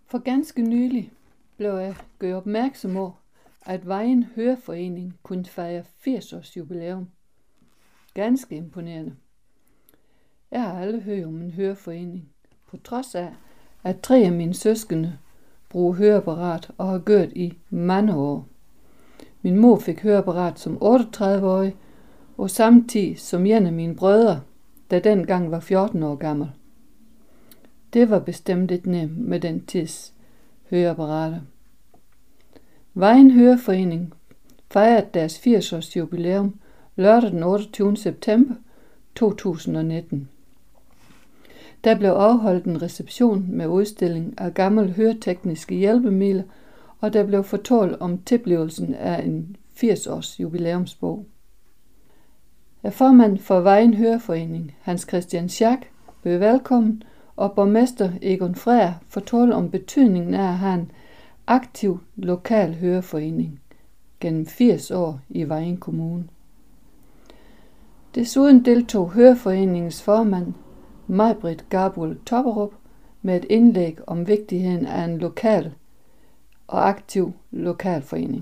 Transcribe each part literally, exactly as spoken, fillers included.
For ganske nylig blev jeg gjort opmærksom på, at Vejen Høreforening kunne fejre firs års jubilæum. Ganske imponerende. Jeg har aldrig hørt om en høreforening, på trods af, at tre af mine søskende bruger høreapparat og har gjort i mange år. Min mor fik høreapparat som otteogtredive-årig, og samtidig som en af mine brødre, der dengang var fjorten år gammel. Det var bestemt ikke nemt med den tids høreapparater. Vejen Høreforening fejrede deres firs års jubilæum lørdag den otteogtyvende september to tusind og nitten. Der blev afholdt en reception med udstilling af gamle høretekniske hjælpemidler, og der blev fortalt om tilblivelsen af en firs års jubilæumsbog. Formand for Vejen Høreforening, Hans Christian Schack, blev velkommen, og borgmester Egon Freyr fortalte om betydningen af at have en aktiv lokal høreforening gennem firs år i Vejen Kommune. Desuden deltog høreforeningens formand, Maj-Britt Garbul Topperup, med et indlæg om vigtigheden af en lokal og aktiv lokalforening.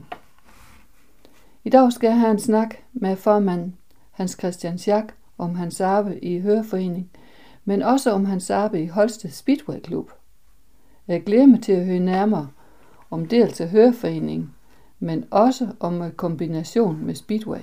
I dag skal jeg have en snak med formand Hans Christian Schack om hans arbejde i høreforening, men også om hans arbejde i Holsted Speedway Klub. Jeg glæder mig til at høre nærmere om dels af høreforeningen, men også om en kombination med Speedway.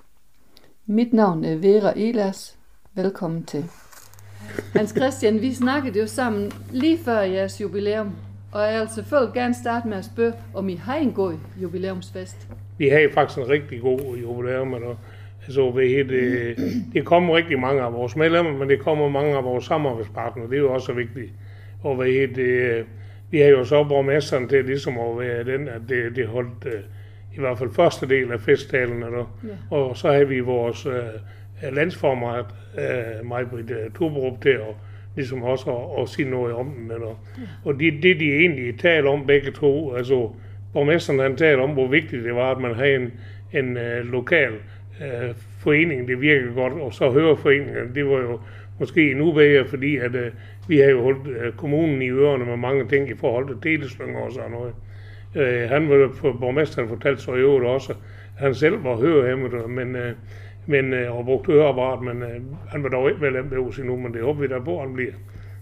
Mit navn er Vera Ehlers. Velkommen til. Hans Christian, vi snakkede jo sammen lige før jeres jubilæum, og jeg vil selvfølgelig gerne starte med at spørge, om I har en god jubilæumsfest. Vi har faktisk en rigtig god jubilæum, og altså, det, det kommer rigtig mange af vores medlemmer, men det kommer mange af vores samarbejdspartnere. Det er jo også vigtigt. Og hvad det, vi har jo så borgmesteren til ligesom at være den, at det, det holdt i hvert fald første del af festtalen. Ja. Og så har vi vores uh, landsformand, uh, Maj-Britt Topperup, til at ligesom også at, at sige noget om den. Eller. Ja. Og det, det de egentlig taler om begge to, altså borgmesteren han taler om, hvor vigtigt det var, at man havde en, en uh, lokal uh, forening, det virkede godt, og så høreforeningen, det var jo måske endnu bedre, fordi at, uh, vi har jo holdt uh, kommunen i ørerne med mange ting i forhold til deleslynger og sådan noget. Uh, han var på borgmesteren fortalt så i øvrigt også, at han selv var hørehæmmet, men, uh, men, uh, og brugte høreapparat, men uh, han var dog ikke vel M B O endnu, men det håber vi da på, at han bliver.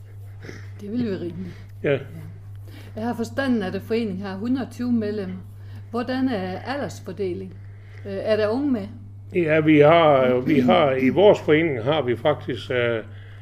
Det vil være rimeligt. Ja. Ja. Jeg har forstanden, at foreningen har et hundrede og tyve medlemmer. Hvordan er aldersfordeling? Uh, er der unge med? Ja, vi har, vi har i vores forening har vi faktisk uh,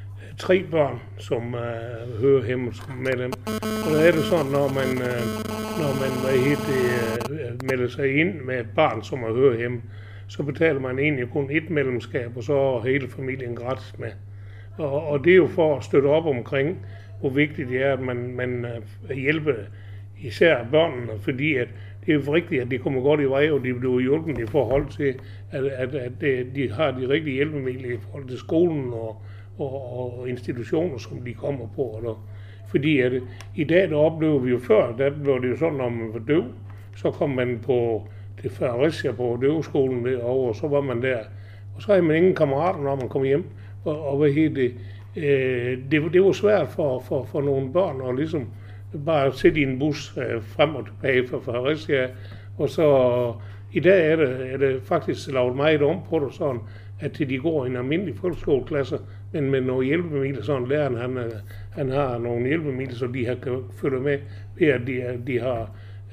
tre børn, som uh, hørehæmmet som medlem. Og der er det sådan, når man, uh, når man hvad hedder, uh, melder sig ind med et barn, som er hørehæmmet, så betaler man egentlig kun et medlemskab, og så er hele familien gratis med. Og, og det er jo for at støtte op omkring, hvor vigtigt det er, at man, man uh, hjælper især børnene, fordi at det er jo rigtigt, at de kommer godt i vej, og de bliver hjulpet i forhold til, at, at, at de har de rigtige hjælpemidler i forhold til skolen og, og, og institutioner, som de kommer på. Eller. Fordi at i dag, der oplever vi jo før, der blev det jo sådan, når man var døv, så kom man på det Fredericia på døveskolen derovre, og så var man der. Og så havde man ingen kammerater, når man kom hjem. Og, og hvad hedder det, øh, det, det var svært for, for, for nogle børn at ligesom bare sætte i en bus øh, frem og tilbage fra Fredericia. Og så i dag er det, er det faktisk lavet meget om på det sådan, at de går i en almindelig folkeskoleklasse, men med nogle hjælpemidler, sådan læreren, han, han har nogle hjælpemidler, så de har, kan følge med ved, at de, de har,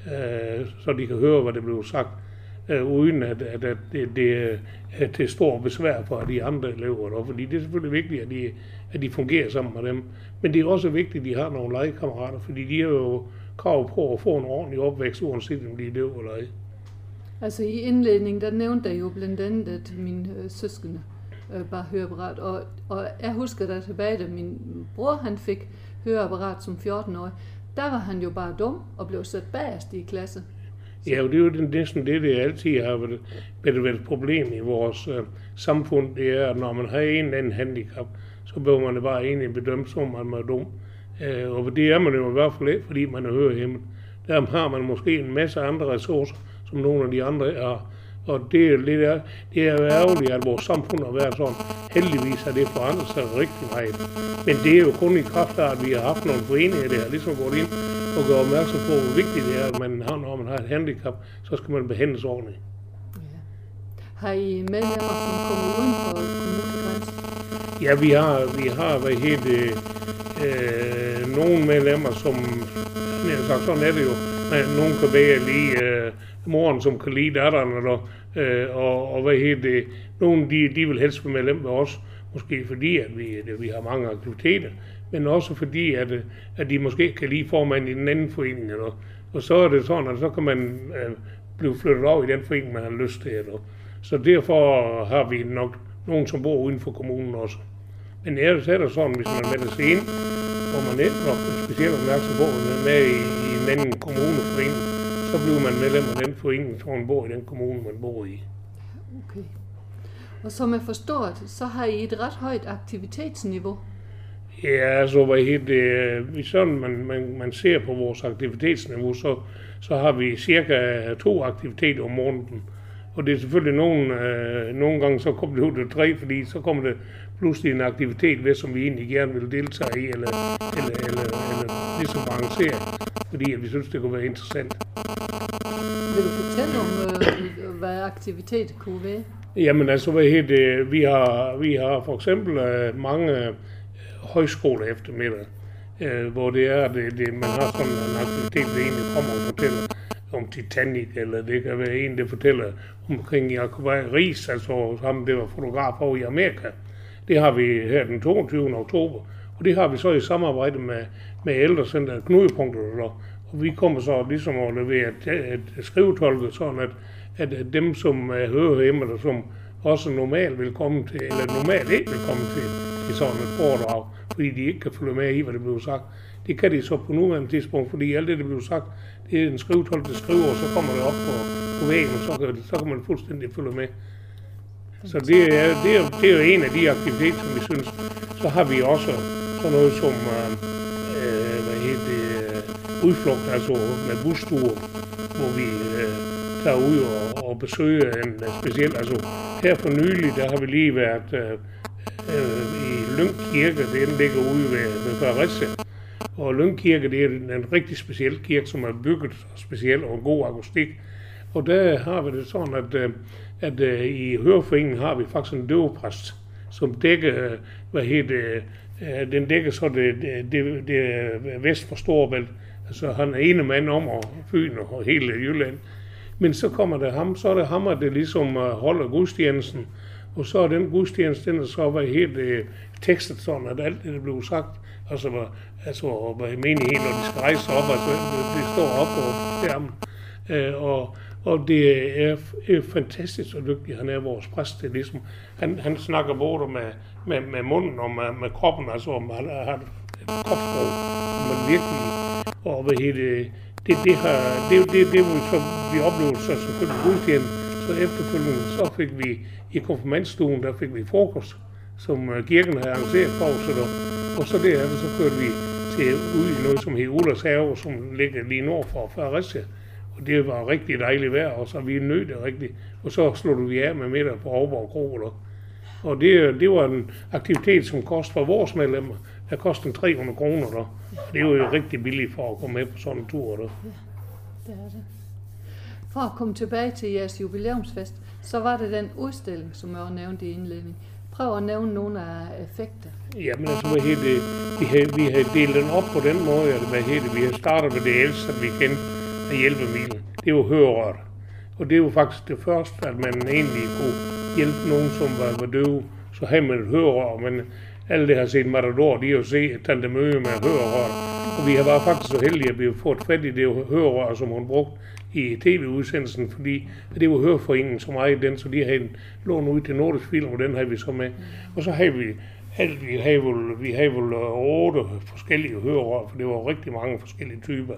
øh, så de kan høre, hvad det bliver sagt, øh, uden at, at, at det, det er til stor besvær for de andre elever. Der. Fordi det er selvfølgelig vigtigt, at de, at de fungerer sammen med dem. Men det er også vigtigt, at de har nogle legekammerater, fordi de har jo krav på at få en ordentlig opvækst, uanset om de er døv eller ej. Altså i indledningen, der nævnte jeg jo blandt andet, at mine øh, søskende øh, bare høreapparat. Og, og jeg husker da tilbage, da min bror han fik høreapparat som fjorten-årig, der var han jo bare dum og blev sat bagerst i klasse. Så. Ja, og det er jo næsten det, det altid har været, været et problem i vores øh, samfund. Det er, at når man har en eller anden handicap, så bliver man det bare egentlig bedømt, som man er dum. Øh, og det er man jo i hvert fald ikke, fordi man er hørehæmmet. Der har man måske en masse andre ressourcer, som nogle af de andre er, Og det er lidt af, det er jo ærgerligt, at vores samfund har været sådan. Heldigvis er det forandret sig rigtig meget. Men det er jo kun i kraft af, at vi har haft nogle foreninger, der har ligesom gået ind og gør opmærksom på, hvor vigtigt det er, at man har, når man har et handicap, så skal man behandles ordentligt. Ja. Har I medlemmer, som kommer uden for kommunegrænsen? Ja, vi har, vi har hvad hedder øh, nogle medlemmer, som, jeg har sagt, sådan er det jo, men nogen kan bedre lide øh, moren, som kan lide datteren, eller, øh, og, og hvad hedder det, nogle de, de vil helst være medlem med os, måske fordi, at vi, at vi har mange aktiviteter, men også fordi, at, at de måske kan lide formanden i den anden forening, eller, og så er det sådan, at så kan man øh, blive flyttet over i den forening, man har lyst til. Eller. Så derfor har vi nok nogen, som bor uden for kommunen også. Men ellers er det sådan, hvis man melder sig ind, hvor man ikke nok specielt opmærksom på, at man er med i, i en anden kommuneforening, så bliver man medlem af den forening, hvor man bor i den kommune, man bor i. Okay. Og som jeg forstår det, så har I et ret højt aktivitetsniveau. Ja, altså, hvad hedder det, hvis sådan man, man, man ser på vores aktivitetsniveau, så, så har vi cirka to aktiviteter om måneden. Og det er selvfølgelig nogle, øh, nogle gange, så kommer det ud til tre, fordi så kommer det pludselig en aktivitet ved, som vi egentlig gerne vil deltage i, eller, eller, eller, eller ligesom arrangere, fordi at vi synes, det kunne være interessant. Vil du fortælle om, øh, hvad aktivitet kunne være? Jamen altså, hvad hedder det, vi har, vi har for eksempel øh, mange øh, højskoler eftermiddag, øh, hvor det er, det, det, man har sådan en aktivitet, der egentlig kommer og fortæller om Titanic, eller det kan være en, der fortæller omkring Jacob Riis, altså ham, der var fotograf over i Amerika. Det har vi her den toogtyvende oktober, og det har vi så i samarbejde med, med ældrecenteret Knudepunktet, og vi kommer så ligesom at levere et, et skrivetolke, sådan at, at, at dem, som er hørehæmmede, som også normalt vil komme til, eller normalt ikke vil komme til, til sådan et foredrag, fordi de ikke kan følge med i, hvad det bliver sagt. Det kan de så på nuværende tidspunkt, fordi alt det, der bliver sagt, det er en skrivetolk, der skriver, og så kommer det op på, på væggen, og så kan, så kan man fuldstændig følge med. Så det er, det, er, det er jo en af de aktiviteter, som vi synes. Så har vi også sådan noget som øh, hvad hedder det, udflugt, altså med busture, hvor vi øh, tager ud og, og besøger en speciel. Altså her for nylig, der har vi lige været øh, øh, i Lyng Kirke, den ligger ude ved, ved Fredericia. Og Lyng Kirke, det er en rigtig speciel kirke, som er bygget specielt og en god akustik. Og der har vi det sådan, at, at, at i høreforeningen har vi faktisk en døvepræst, som dækker, hvad hedder det, den dækker så det, det, det vest for Storebælt. Altså han er ene mand om og Fyn og hele Jylland. Men så kommer der ham, så er det ham, at det ligesom holder gudstjenesten. Og så er den gudstjeneste, den er så, hvad hedder tekstet sådan, at alt det, der blev sagt, altså, altså hvad menigheden, når de skal rejse sig op, altså det står op på skærmen. Øh, og, og det er, er fantastisk så dygtig, han er vores præst. Det ligesom, han, han snakker både med, med, med munden og med, med kroppen, altså om han har et kropssprog, men virkelig, og hvad hedder det, det, det har, det, det, det var så, vi oplevede så selvfølgelig gudstjenesten, så efterfølgende, så fik vi i konfirmandstuen, der fik vi frokost, som kirken havde arrangeret for os, og så der, så kørte vi til ud i noget, som hedder Ullers Have, som ligger lige nord for Fredericia. Og det var rigtig dejligt vejr, og så vi nød det rigtigt. Og så sluttede vi af med middag på Aalborg Kro. Og det, det var en aktivitet, som kostede for vores medlemmer. Der kostede tre hundrede kroner. Der. Det var jo rigtig billigt for at komme med på sådan en tur. Der. Ja, det er det. For at komme tilbage til jeres jubilæumsfest, så var det den udstilling, som jeg også nævnte i indledningen. Prøv at nævne nogle af effekter. Jamen altså, hvad hedder det, vi har, vi har delt den op på den måde, at hvad hedder det, vi har startet med det ældste, vi kendte af hjælpemidler. Det var hørerøret. Og det var faktisk det første, at man egentlig kunne hjælpe nogen, som var, var døve. Så havde man et hørerør, men alle det har set Matador, de har jo set Tante Møge med hørerøret. Og vi har været faktisk så heldige, at vi har fået fat i det hørerør, som hun brugte i tv-udsendelsen, fordi det var høreforeningen som ejede den, så de havde lånt ud til Nordisk Film, og den havde vi så med. Og så havde vi, alt, vi havde vel, vi havde vel otte forskellige hørerør, for det var rigtig mange forskellige typer.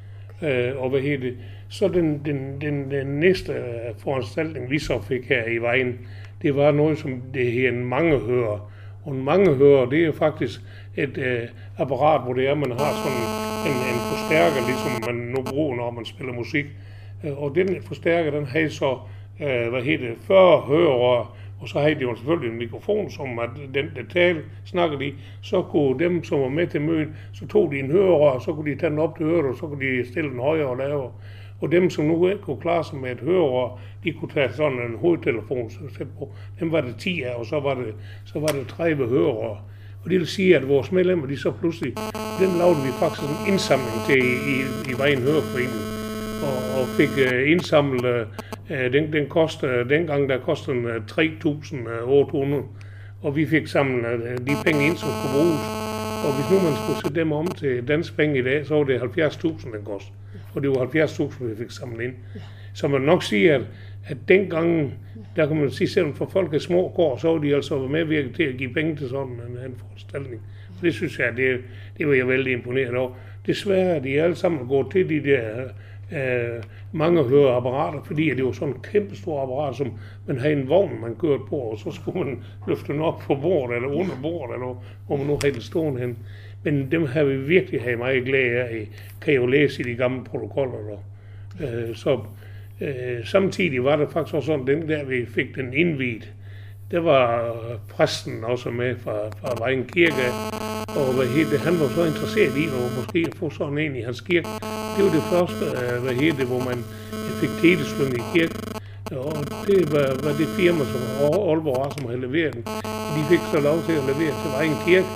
Øh, og hvad hedder det? Så den, den, den, den næste foranstaltning, vi så fik her i Vejen, det var noget, som det hedder en mangehører. Og en mangehører, det er faktisk et øh, apparat, hvor det er, man har sådan en, en forstærker, ligesom man nu bruger, når man spiller musik. Og den forstærker, den havde så øh, hvad hedder det, fyrre hørerør, og så havde de jo selvfølgelig en mikrofon, som at den, der talte, snakkede de, så kunne dem, som var med til mødet, så tog de en hørerør, og så kunne de tage den op til høret, og så kunne de stille den højere og lavere. Og dem, som nu ikke kunne klare sig med et hørerør, de kunne tage sådan en hovedtelefon, så sætte på. Dem var det ti af, og så var det, så var det tredive hørerør. Og det vil sige, at vores medlemmer, de så pludselig, den lavede vi faktisk en indsamling til i, i, i Vejen Høreforening, og, og fik uh, indsamlet, uh, den, den kostede, dengang der kostede uh, tre tusind otte hundrede, og vi fik samlet uh, de penge ind, som skulle bruges. Og hvis nu man skulle sætte dem om til dansk penge i dag, så var det halvfjerds tusind, den kost. Og det var halvfjerds tusind, vi fik samlet ind. Så man nok siger, at, at dengang, der kan man sige, selvom for folk er små kår, så var de altså medvirket til at give penge til sådan en, en foranstaltning. Så det synes jeg, det, det var jeg vældig imponeret over. Desværre er de alle sammen gået til de der øh, mange høreapparater, fordi det var sådan en kæmpe stor apparat, som man havde en vogn, man kørte på, og så skulle man løfte den op på bordet, eller under bordet, eller hvor man nu havde den stående hen. Men dem har vi virkelig haft meget glæde af, kan jeg jo læse i de gamle protokoller. Der. Øh, så øh, samtidig var det faktisk også sådan, den der vi fik den indviet, der var præsten også med fra, fra Vejen Kirke, og hvad hed det, han var så interesseret i at måske at få sådan en i hans kirke. Det var det første, hvad hed det, hvor man fik telesløn i kirke, og det var, var det firma, som Aalborg, som havde leveret den. De fik så lov til at levere til Vejen Kirke.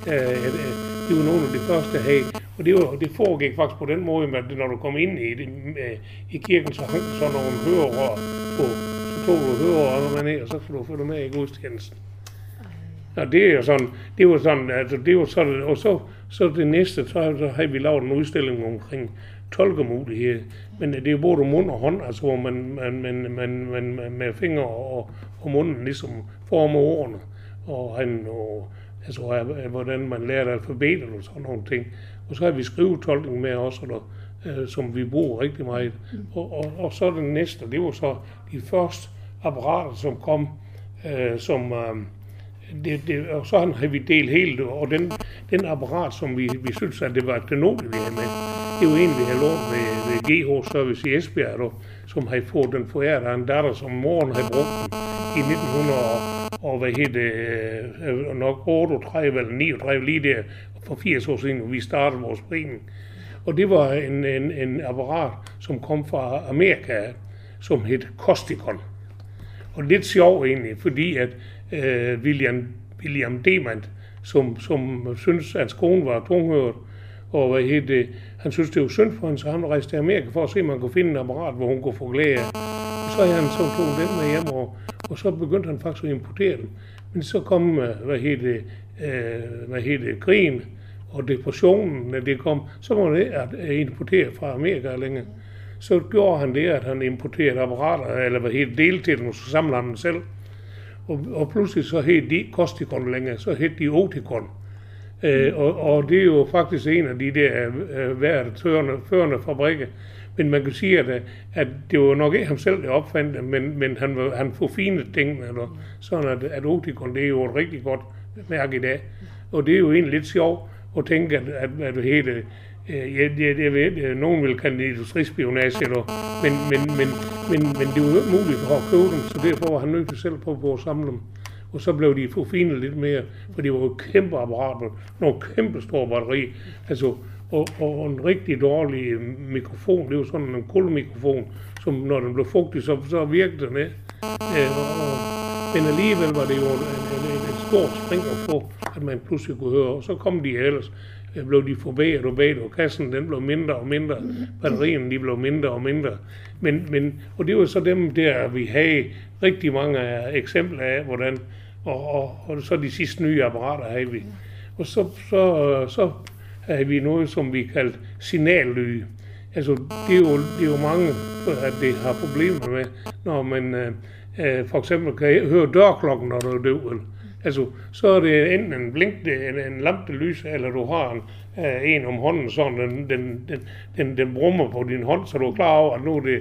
Det var nogle af de første, der havde. Og det, var, det foregik faktisk på den måde, at når du kom ind i, det, i kirken, så hang der så nogle hørerør på. Så tog du hørerør, og så kunne du få det med i gudstjenesten. Og det er jo sådan, det var sådan, altså det var sådan, og så, så det næste, så, så havde vi lavet en udstilling omkring tolkemulighed. Men det er både mund og hånd, altså hvor man, man, man, man, man, man med fingre og, og munden ligesom former ordene. Og han, og, altså hvordan man lærer alfabetet og sådan nogle ting. Og så har vi skrivetolkning med også, der, øh, som vi bruger rigtig meget. Og, og, og så den næste, det var så de første apparater, som kom, øh, som... Øh, Det, det, og så har vi delt helt, og den, den apparat, som vi, vi synes, at det var et klenodie, vi havde med, det var en, vi havde lånt ved, ved G H Service i Esbjerg, der, som havde fået den foræret af en datter, som moren havde brugt den i nitten hundrede og hvad hed det, nok otteogtredive eller niogtredive, lige der for firs år siden, hvor vi startede vores forening. Og det var en, en, en apparat, som kom fra Amerika, som hed Costicon. Og lidt sjov egentlig, fordi at øh, William, William Demand, som, som synes, at skolen var tunghørt, og hvad hed det, han synes, det var synd for hende, så han rejste til Amerika for at se, om man kunne finde en apparat, hvor hun kunne få glæde af. Og så havde han så tog den med hjem, og, og så begyndte han faktisk at importere den. Men så kom, hvad hed det, øh, hvad hed det, krigen og depressionen, når det kom, så var det at importere fra Amerika længere. Så gjorde han det, at han importerede apparater, eller hvad hed dele til den, og så samlede han den selv. Og, og pludselig så hed de Costicon længere, så hed de Oticon. Mm. Øh, og, og det er jo faktisk en af de der øh, værende førende fabrikker. Men man kan sige, at, at det var nok ikke ham selv, der opfandt det, men, men han, han forfinede tingene, eller sådan at, at Oticon, det er jo et rigtig godt mærke i dag. Og det er jo egentlig lidt sjovt at tænke, at, at, at det hedder, øh, jeg, jeg, jeg ved, at nogen vil kalde det industrispionage, eller, men, men, men, men, men det var jo ikke muligt at købe dem, så derfor var han nødt til selv på at samle dem. Og så blev de forfinet lidt mere, for det var jo kæmpe apparater, nogle kæmpe store batteri, altså, og, og en rigtig dårlig mikrofon, det var sådan en kulmikrofon, som når den blev fugtig, så, så virkede den, øh, og, men alligevel var det jo en, en, en, en stor spring at få, at man pludselig kunne høre, og så kom de ellers, blev de forbedret og bedre, og kassen den blev mindre og mindre, batterien de blev mindre og mindre, men, men, og det var så dem der, vi havde rigtig mange eksempler af, hvordan, og, og, og så de sidste nye apparater havde vi, og så, så, så havde vi noget, som vi kaldte signallyde. Altså, det er jo, det er jo mange, at det har problemer med, når man øh, for eksempel kan høre dørklokken, når du er død. Altså, så er det enten en blink, en, en lampe lys, eller du har en, uh, en om hånden, sådan den, den, den, den, den brummer på din hånd, så du er klar over, at nu er det,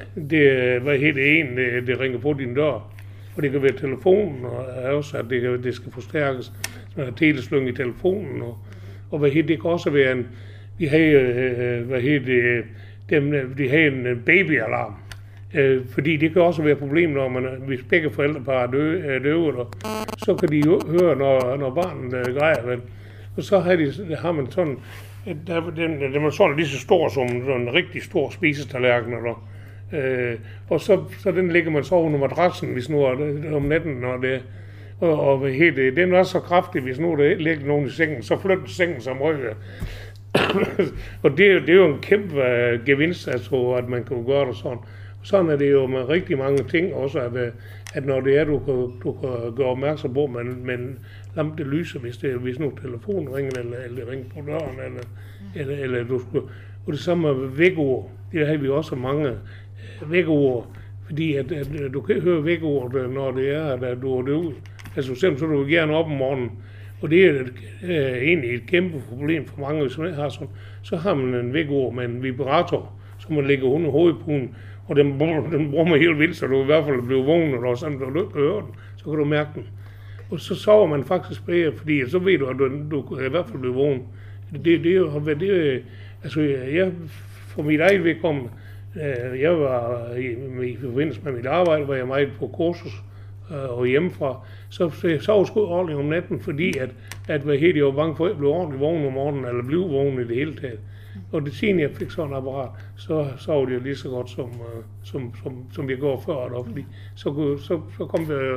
det hvad hedder det, en, det, det ringer på din dør. Og det kan være telefonen, og også, at det, det skal forstærkes, så der er telesløng i telefonen, og, og hvad hedder det, kan også være en, vi havde, uh, hvad hedder det, dem, de havde en babyalarm, Øh, fordi det kan også være et problem, når man, hvis begge forældrepar er døve, er døve eller, så kan de jo høre, når, når barnet øh, græder. Vel? Og så har, de, har man sådan, der, den, den er sådan lige så stor som sådan en rigtig stor spisetallerken. Eller, øh, og så, så den lægger man så under madrassen, hvis nu er det, om natten, når det og, og helt, den er så kraftig, hvis nu der ligger nogen i sengen, så flytter sengen som røg. Og det, det er jo en kæmpe uh, gevinst, altså, at man kan gøre det sådan. Og sådan er det jo med rigtig mange ting også, at, at når det er, du kan, du kan gøre opmærksom på, men, men lampe det lyser, hvis, det, hvis nu telefonen ringer, eller, eller ringer på døren, eller, eller, eller du skulle. Og det samme med vækord. Det har vi også mange vækord, fordi at, at du kan høre vækord, når det er, at du er derude. Altså simpelthen så du gerne op om morgenen. Og det er et, øh, egentlig et kæmpe problem for mange, hvis man har sådan. Så har man en vækord med en vibrator, som man lægger under hovedpuden, og den, den brummer helt vildt, så du i hvert fald bliver vågen, og sådan du ikke hører den, så kan du mærke den. Og så sover man faktisk bedre, fordi så ved du, at du, du kan i hvert fald blive vågen. Det, det, det, det, altså, jeg, for mit eget vedkommende, øh, jeg var i, i forbindelse med mit arbejde, var jeg meget på kursus, og hjemmefra, så jeg sov sgu ordentligt om natten, fordi at, at hvad helt, jeg var bange for, at jeg blev ordentligt vågen om morgenen, eller blev vågen i det hele taget. Og det siden jeg fik sådan et apparat, så sov det jo lige så godt, som, som, som, som jeg går før, der, fordi så, så, så kom jeg,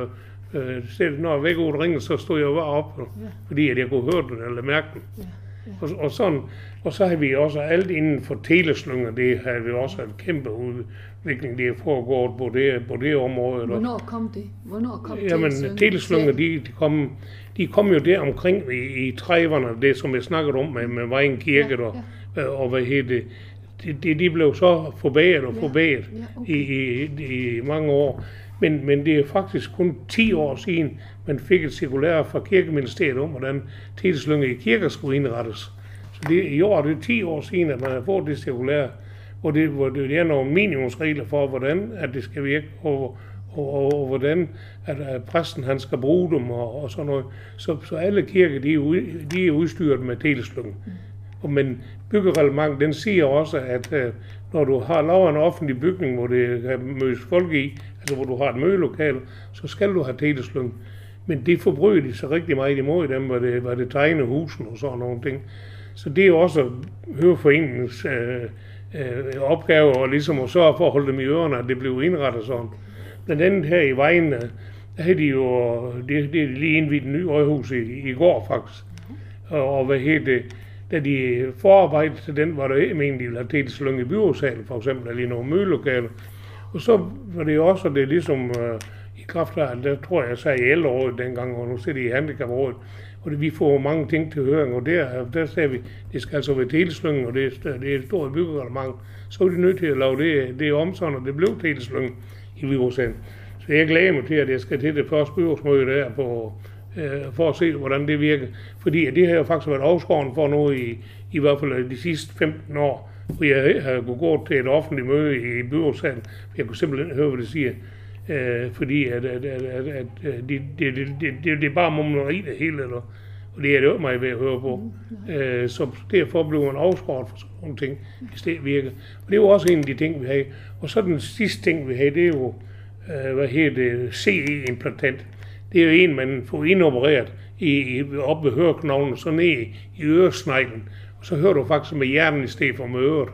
øh, når vækordet ringede, så stod jeg bare op, fordi at jeg kunne høre den, eller mærke den. Og, og, sådan, og så har vi også alt inden for teleslynger, det har vi også en kæmpe udvikling, det er foregået på det, på det område. Hvornår kom det? Hvornår kom Jamen, teleslynger, de, de, kom, de kom jo der omkring i, i trediverne, det som jeg snakkede om med, med Vejen Kirke, ja, ja. Og, og hvad hedder det, de, de blev så forbedret og forbedret ja, ja, okay. i, i, i mange år. Men, men det er faktisk kun ti år siden, man fik et cirkulære fra Kirkeministeriet om, hvordan teleslynger i kirker skulle indrettes. Så det, i år er det ti år siden, at man har fået det cirkulære, hvor det, hvor det er nogle minimumsregler for, hvordan at det skal virke, og, og, og, og hvordan at, at præsten han skal bruge dem, og, og sådan noget. Så, så alle kirker, de er, ud, de er udstyret med teleslynger. Mm. Men byggereglementet, den siger også, at uh, når du har lavet en offentlig bygning, hvor det kan mødes folk i, altså hvor du har et mødelokale, så skal du have teleslyng. Men det forbryder de så rigtig meget imod dem, hvor det, hvor det tegner husen og sådan nogle ting. Så det er jo også Høreforeningens øh, øh, opgave, og ligesom at sørge for at holde dem i ørerne, at det blev indrettet sådan. Blandt andet her i Vejen, der havde de jo, det, det er lige indvidt et nyt øjehus i, i går faktisk. Og, og hvad hed det, da de forarbejdede til den, var der ikke meningen, de ville have teleslyng i byrådsalen, for eksempel, eller i nogle mødelokaler. Og så var det jo også, det ligesom øh, i kraft af, der tror jeg, jeg sagde i ældrerådet dengang, og nu sidder de i handicaprådet, og det, vi får mange ting til høring, og der, der sagde vi, det skal altså være teleslyngen, og det er, det er et stort byggereglement. Så er de nødt til at lave det, det om sådan, og det blev teleslyngen i byrådsalen. Så jeg glæder mig til, at jeg skal til det første byrådsmøde der, på, øh, for at se, hvordan det virker. Fordi det har jo faktisk været afskåren for nu i, i hvert fald de sidste femten år, hvor jeg har kunnet gå til et offentligt møde i byrådsalen, for jeg kunne simpelthen høre, hvad det siger. Øh, fordi at, at, at, at, at det, det, det, det, det er bare mumleri det hele, eller, og det er det jo mig ved at høre på. Mm, øh, så derfor blev man afskåret for sådan nogle ting, hvis det virker. Og det er jo også en af de ting, vi har. Og så den sidste ting, vi har, det er jo, øh, hvad hedder det, C E-implantant. Det er jo en, man får indopereret i, i, op ved høreknoglen, så ned i, i øresneglen. Og så hører du faktisk med hjernen i stedet for med øret.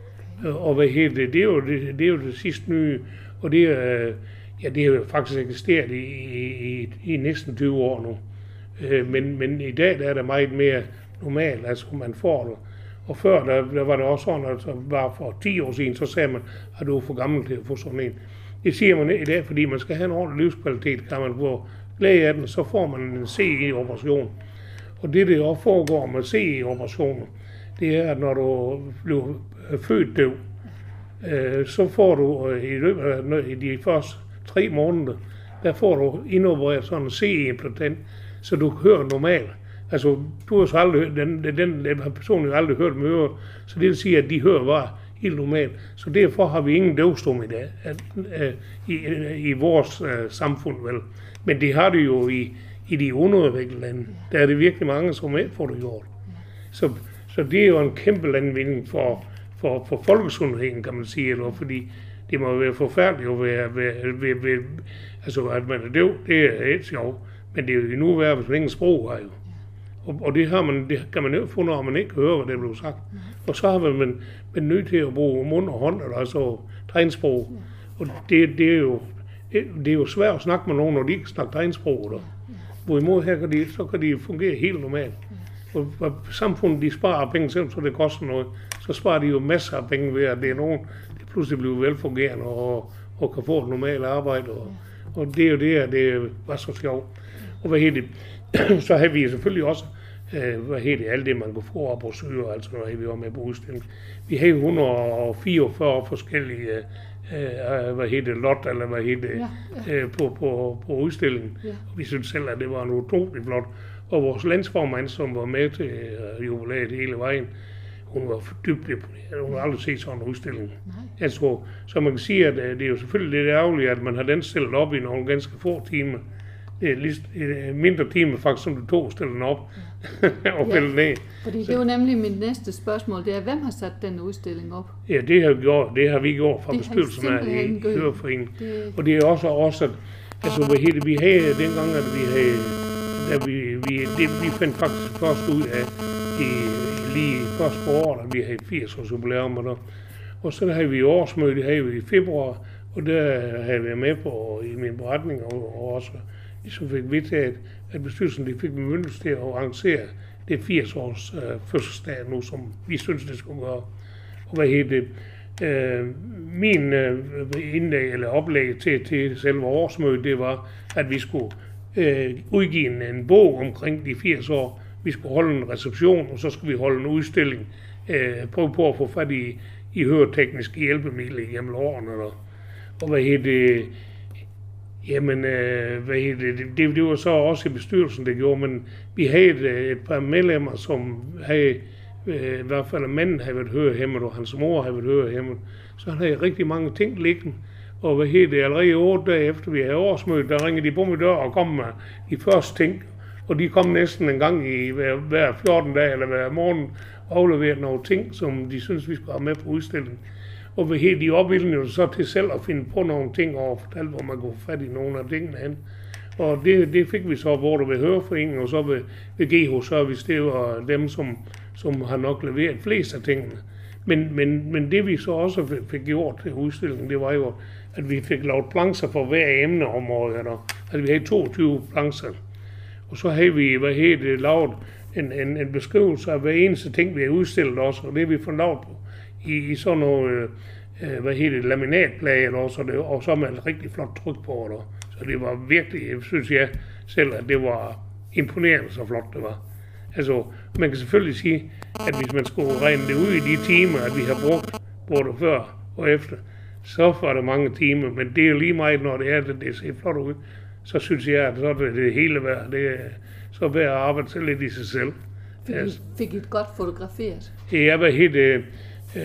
Og hvad hedder det, det er jo det, det, er jo det sidste nye, og det er, ja, det har jo faktisk eksisteret i, i, i næsten tyve år nu. Men, men i dag der er det meget mere normalt, altså man får det. Og før der, der var det også sådan, altså bare for ti år siden, så sagde man, at du er for gammel til at få sådan en. Det siger man i dag, fordi man skal have en ordentlig livskvalitet, kan man få glæde af den, så får man en C E-operation. Og det, der også foregår med C E-operationer, det er, at når du bliver født døv, øh, så får du øh, i løbet af de første tre måneder, der får du indopereret sådan en C E-implantant, så du hører normalt. Altså, du har så aldrig, den, den, den person har aldrig hørt med øret, så det vil sige, at de hører bare helt normalt. Så derfor har vi ingen døvstum i dag, at, øh, i, i vores øh, samfund, vel. Men det har det jo i, i de underudviklede lande. Der er det virkelig mange, som ikke får det gjort. Så, så det er jo en kæmpe landvinding for, for, for folkesundheden, kan man sige, eller fordi det det må være forfærdeligt at være, være, være, være, altså at man er døv, det er helt sjovt, men det er jo endnu værre, hvis man ingen sprog har jo. Og, og det, har man, det kan man jo få, når man ikke hører, hvad det blev sagt. Mm. Og så har man, man, man nødt til at bruge mund og hånd, eller altså tegnsprog. Mm. Og det, det, er jo, det, det er jo svært at snakke med nogen, når de ikke snakker tegnsprog. Eller. Mm. Hvorimod her kan de, så kan de fungere helt normalt. Mm. Og, og samfundet, de sparer penge selv, så det koster noget. Så sparer de jo masser af penge ved, at det er nogen, der pludselig bliver velfungerende og, og kan få et normalt arbejde. Og, og det er jo det, at det var så sjovt. Og hvad hedder det? Så havde vi selvfølgelig også, øh, hvad hedder det, alt det, man kunne få op og søge, altså når vi var med på udstillingen. Vi havde et hundrede og fireogfyrre forskellige, øh, hvad hedder det, lot, eller hvad hedder det, ja, ja. Øh, på, på, på udstillingen. Ja. Og vi synes selv, at det var en utrolig flot. Og vores landsformand, som var med til øh, jubilæet hele vejen, hun var dybt imponeret. Hun har aldrig set sådan en udstilling. Altså, så man kan sige, at øh, det er jo selvfølgelig lidt ærgerligt, at man har den stillet op i nogle ganske få timer. Det er lidt mindre time faktisk, som du tog stille den op ja. og fælde ja. ned. Fordi det var nemlig mit næste spørgsmål, det er, hvem har sat den udstilling op? Ja, det har vi gjort, det har vi gjort fra bestyrelsen af i Høreforeningen. Det... Og det er også også, at altså, hvad hedder, vi havde dengang, at vi havde, da vi, vi, det, vi fandt faktisk først ud af, i, lige først på året, at vi havde firs års jubilæum, og, og så havde vi årsmøde, det havde vi i februar, og der havde vi med på i min beretning, og, og også så fik vi til, at bestyrelsen de fik bemyndigelse til at arrangere det firs års øh, fødselsdag nu, som vi synes, det skulle gøre. Og hvad hedder det? Øh, min øh, indlæg eller oplæg til, til selve årsmødet, det var, at vi skulle øh, udgive en, en bog omkring de firs år. Vi skulle holde en reception, og så skulle vi holde en udstilling. Øh, prøve på at få fat i, i høretekniske hjælpemidler igennem årene. Og, og hvad hedder det? Jamen, øh, hvad det, det, det var så også i bestyrelsen, det gjorde, men vi havde et, et par medlemmer, som havde, øh, i hvert fald manden havde været hørehæmmet, og hans mor havde været hørehæmmet, så han havde rigtig mange ting liggende. Og hvad hedder det, allerede otte dage efter vi havde årsmøde, der ringede de på min dør og kom med de første ting, og de kom næsten en gang i hver, hver fjorten dage eller hver morgen og afleverede nogle ting, som de synes vi skulle have med på udstillingen. Og hvad hedder de opvildende jo så til selv at finde på nogle ting og fortælle, hvor man kunne få fat i nogle af tingene hen. Og det, det fik vi så både ved Høreforeningen og så ved, ved G H Service, det var dem, som, som har nok leveret flest af tingene. Men, men, men det vi så også fik gjort til udstillingen, det var jo, at vi fik lavet plancher for hver emneområde. Altså vi havde toogtyve plancher. Og så havde vi, hvad hedder det, lavet en, en, en beskrivelse af hver eneste ting, vi havde udstillet også, og det vi fået lavet på. I, i sådan noget, øh, hvad hedder det, laminatplade, eller også, det, og så med et rigtig flot tryk på det. Så det var virkelig, synes jeg selv, at det var imponerende, så flot det var. Altså, man kan selvfølgelig sige, at hvis man skulle regne det ud i de timer, at vi har brugt, både før og efter, så var det mange timer, men det er jo lige meget, når det er, at det ser flot ud, så synes jeg, at så er det, det hele værd. Det er så værd at arbejde selv lidt i sig selv. Fik, altså, I, fik I et godt fotograferet? Ja, hvad hedder det?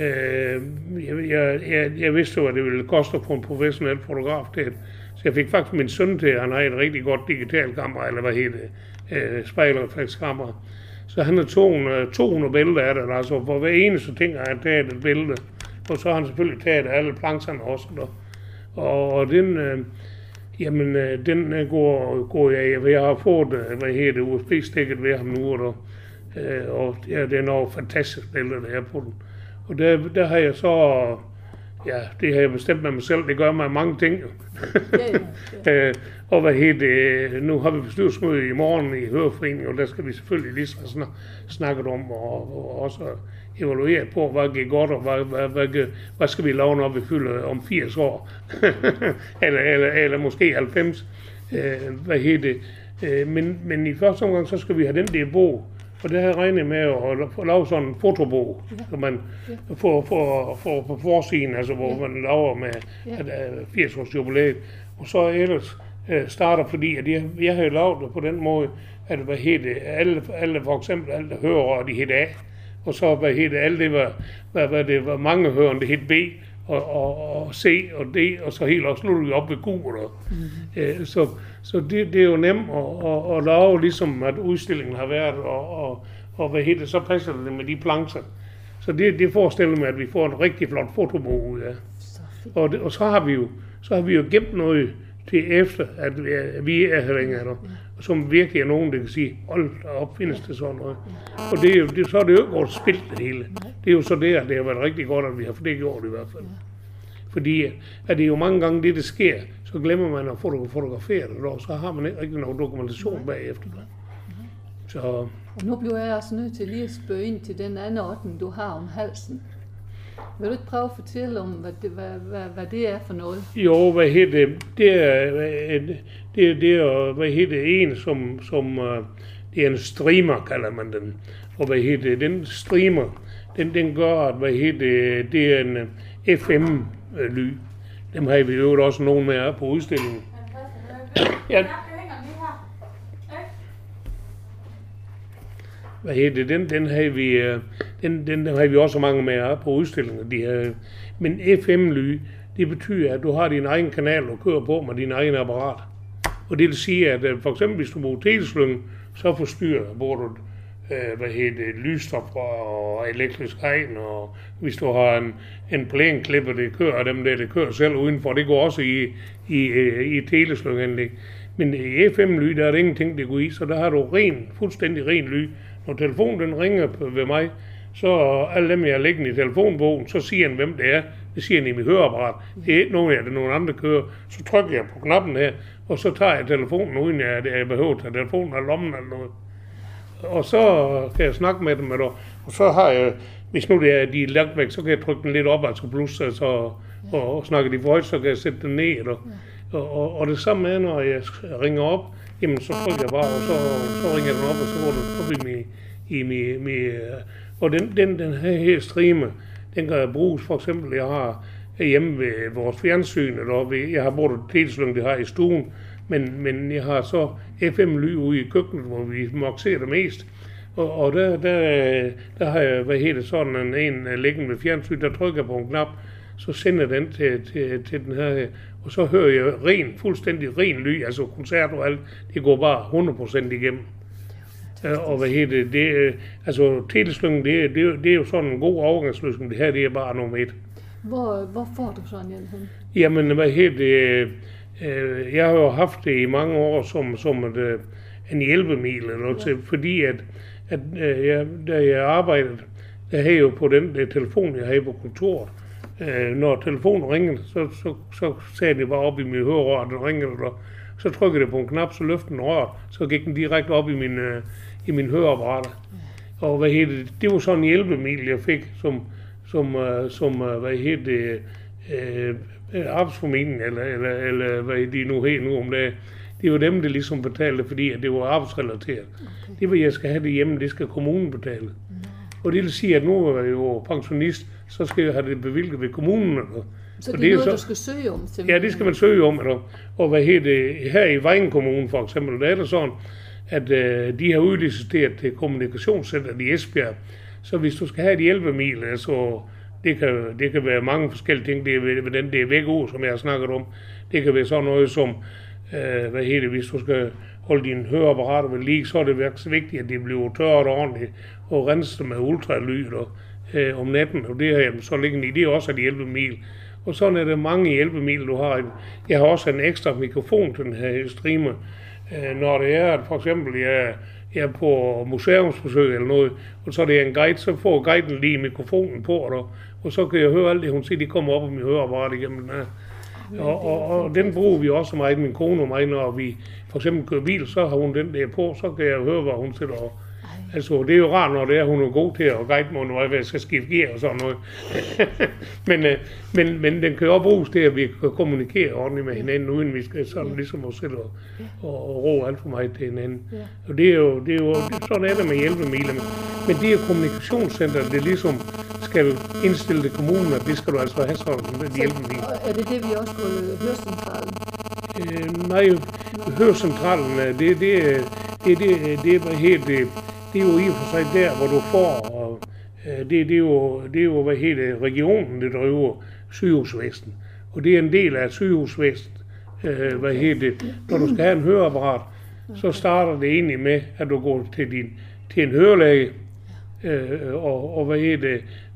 Øh, jeg, jeg, jeg, jeg vidste jo, at det ville koste at få en professionel fotograf til. Så jeg fik faktisk min søn til, han har et rigtig godt digitalt kamera, eller hvad hedder det, øh, spejlereflekskamera. Så han har to hundrede billeder af det, altså for hver eneste ting har han taget et billede. Og så har han selvfølgelig taget alle plancherne også. Der. Og, og den, øh, jamen, øh, den går, går jeg, jeg har fået, hvad hedder det, U S B-stikket ved ham nu, og, der, øh, og ja, det er nogle fantastiske billeder, der er på den. Og der, der har jeg så, ja, det har jeg bestemt med mig selv, det gør mig mange ting. Ja, ja, ja. Og hvad hedder det, nu har vi bestyrelsesmøde i morgen i Høreforeningen, og der skal vi selvfølgelig lige snak, snakke om, og, og også evaluere på, hvad gik godt, og hvad, hvad, hvad, hvad skal vi lave, når vi fylder om firs år, eller, eller, eller måske halvfems, hvad hedder det. Men, men i første omgang, så skal vi have den der bog. Og det har jeg regnet med at lave sådan en fotobog, ja. Så man ja. får, får, får på forsiden, altså hvor ja. man laver med ja. firs års jubilæet. Og så ellers øh, starter, fordi at jeg, jeg har jo lavet det på den måde, at hvad hedder alle, alle for eksempel alle hører, de hed A, og så hvad hedder alle det var, hvad, hvad det var mange hører, det hed B, og, og, og C og D, og så helt også slutter op ved Q. Mm-hmm. Øh, så så det, det er jo nemt at, at, at lave, ligesom at udstillingen har været, og, og, og hvad hedder det, så passer det med de plancher. Så det, det forestiller mig, at vi får en rigtig flot fotobog ud af. Så Og, det, og så har vi jo så har vi jo gemt noget til efter, at vi er, vi er her længere, ja. Og som virkelig er nogen, der kan sige, hold da op, findes det sådan noget. Og det er jo, det, så er det jo ikke godt spildt det hele. Det er jo så det, at det har været rigtig godt, at vi har fået det gjort i hvert fald. Fordi at det er jo mange gange det, der sker, så glemmer man at fotografere det, og så har man ikke rigtig nogen dokumentation bagefter. Så. Og nu bliver jeg også nødt til lige at spørge ind til den anden ordning, du har om halsen. Vil du ikke prøve at fortælle om, hvad det, hvad, hvad, hvad det er for noget? Jo, hvad hedder det? Det er, det er, det er hvad hedder det, en, som, som det er en streamer, kalder man den. Og hvad hedder det? Den streamer, den, den gør, at hvad hedder det, det er en F M-lyd. Dem har vi jo også nogen med på udstillingen. Ja. Hvad hedder det? Den, den har vi, den, den, den har vi også mange med på udstillingen. De her. Men F M-lyd, det betyder, at du har din egen kanal, du kører på med din egen apparat. Og det vil sige, at for eksempel hvis du bruger teleslyngen, så forstyrrer, hvor du øh, hvad hedder det, lysstoffer og elektrisk hegn, og hvis du har en, en plænklipper, det kører dem der, det kører selv udenfor, det går også i, i, i teleslyngenlæg. Men i F M-lyd, der er det ingenting, det går i, så der har du ren, fuldstændig ren lyd. Når telefonen den ringer ved mig, så alle dem, jeg har liggende i telefonbogen, så siger han, hvem det er. Det siger han i mit høreapparat. Det er ikke nogen af det, nogen andre kører. Så trykker jeg på knappen her, og så tager jeg telefonen, uden jeg, jeg behøver at tage telefonen af lommen eller noget. Og så kan jeg snakke med dem, og så har jeg, hvis nu det er, de er lagt væk, så kan jeg trykke den lidt op, altså plus, altså, og, og, og snakke de for højt, så kan jeg sætte den ned. Og, og, og, og det samme er, når jeg ringer op, jamen så trykker jeg bare, og så, så ringer den op, og så går den op i min, i min, min og den, den, den her, her streamer, den kan jeg bruges, for eksempel, jeg har hjemme ved vores fjernsyn, eller ved, jeg har brugt teleslyngen, det har i stuen, men, men jeg har så F M-lyd ude i køkkenet, hvor vi nok ser det mest, og, og der, der, der har jeg, hvad hedder sådan en, en liggende ved fjernsyn, der trykker jeg på en knap, så sender den til, til, til den her, og så hører jeg ren, fuldstændig ren lyd, altså koncert og alt, det går bare hundrede procent igennem. Og hvad hedder det, det altså teleslyngen, det, det, det er jo sådan en god overgangsløsning, det her, det er bare nummer et. Hvor, hvor får du sådan en? Jamen, hvad hedder det, øh, jeg har jo haft det i mange år som, som et, en hjælpemil, eller noget, ja. Til, fordi at, at øh, jeg, da jeg arbejdede, der havde jeg jo på den der telefon, jeg havde på kontoret, øh, når telefonen ringede, så, så, så sagde det bare op i min hørerør, den ringede, og så trykkede jeg på en knap, så løftede den rør, så gik den direkte op i min, øh, i min høreapparater. Ja. Og hvad hedder det, det var sådan en hjælpemil, jeg fik, som, som, øh, som øh, hvad hedder det, øh, arbejdsformidling, eller, eller, eller hvad de nu hedder nu om det. Det var dem, der ligesom betalte, fordi at det var arbejdsrelateret. Okay. Det var, jeg skal have det hjemme, det skal kommunen betale. Ja. Og det vil sige, at nu er jeg jo pensionist, så skal jeg have det bevilget ved kommunen. Eller. Så det er noget, så, du skal søge om? Simpelthen. Ja, det skal man søge om. Eller. Og hvad hedder det, her i Vejen Kommune for eksempel, der er det sådan, at øh, de har udliciteret til kommunikationscenteret i Esbjerg. Så hvis du skal have et hjælpemil, altså, det kan, det kan være mange forskellige ting. Det er ved den D V G O, som jeg har snakket om. Det kan være sådan noget som, øh, hvad hedder det, hvis du skal holde dine høreapparater ved lige, så er det vigtigt, at det bliver tørret ordentligt og renset med ultralyd og, øh, om natten. Og det her, så ligger i, det er også et hjælpemil. Og sådan er der mange hjælpemidler, du har. Jeg har også en ekstra mikrofon til den her streamer. Når det er, at for eksempel jeg, jeg er på museumsbesøg eller noget, og så er det en guide, så får guiden lige mikrofonen på, og, og så kan jeg høre alt det, hun siger, de kommer op og min høreapparat igennem den her. Og, og, og den bruger vi også meget, min kone og mig, når vi for eksempel kører bil, så har hun den der på, så kan jeg høre, hvad hun sætter over. Altså, det er jo rart, når det er, hun er god til at guide mig, når jeg skal skifte gear og sådan noget. men, men, men den kan jo også bruges til, at vi kan kommunikere ordentligt med hinanden, uden vi skal sådan ligesom os selv og, og, og ro alt for meget til hinanden. Og det er jo, det er jo sådan er det med hjælpemidler. Men det er kommunikationscenter, det ligesom skal indstille til kommunen, at det skal du altså have sådan en hjælpemidler. Er det det, vi også på Hørecentralen? Øh, nej, Hørecentralen, det, det, det, det, det er helt... Det, Det er jo i og for sig der, hvor du får, og det, det, er jo, det er jo, hvad hedder regionen, der driver sygehusvæsenet. Og det er en del af sygehusvæsenet, øh, hvad hedder det. Når du skal have en høreapparat, så starter det egentlig med, at du går til, din, til en hørelæge, øh, og, og hvad hedder det,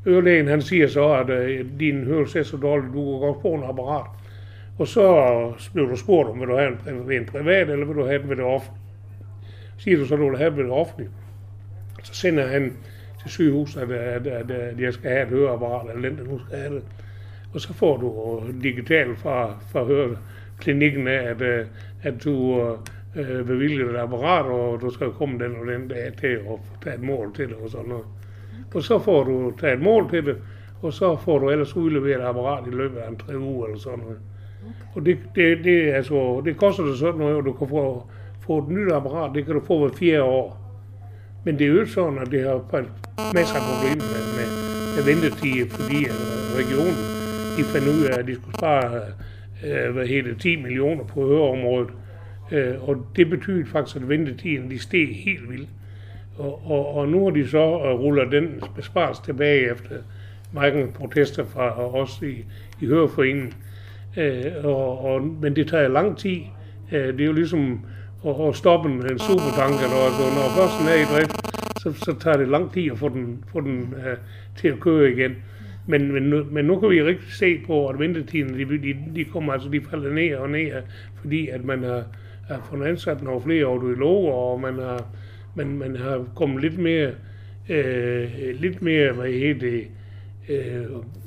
ørelægen han siger så, at øh, din hørelse er så dårlig, du kan godt få en apparat. Og så bliver du spurgt om, vil du have en, en privat, eller vil du have den ved det offentlige? Siger du så, at du vil have den ved det offentlige? Så sender han til sygehuset, at, at, at, at jeg skal have et høreapparat, eller den, der nu skal have det. Og så får du digitalt fra, fra høreklinikken af, at, at du øh, bevilger et apparat, og du skal komme den og den dag til at tage et mål til det og sådan noget. Og så får du taget et mål til det, og så får du ellers udleveret et apparat i løbet af en tre uger eller sådan noget. Og det, det, det, altså, det koster det sådan noget, og du kan få, få et nyt apparat, det kan du få hver fjerde år. Men det er jo sådan, at det har masser af problemer med, med, med ventetid, fordi regionen de fandt ud af, at de skulle spare øh, hvad hedder, ti millioner på høreområdet. Øh, og det betyder faktisk, at ventetiden de steg helt vildt. Og, og, og nu har de så uh, rullet den besparelse tilbage efter mange protester fra os i, i Høreforeningen. Øh, og, og, men det tager lang tid. Øh, det er jo ligesom at, at stoppe en, en supertanker, og altså, når først den er i drift, så, så tager det lang tid at få den, få den uh, til at køre igen. Men, men, nu, men nu kan vi rigtig se på, at ventetiden, de, de, de kommer altså, de falder ned og ned, fordi at man har, har fået ansat nogle flere audiologer, og man har, man, man har kommet lidt mere, øh, lidt mere, hvad hedder det, øh,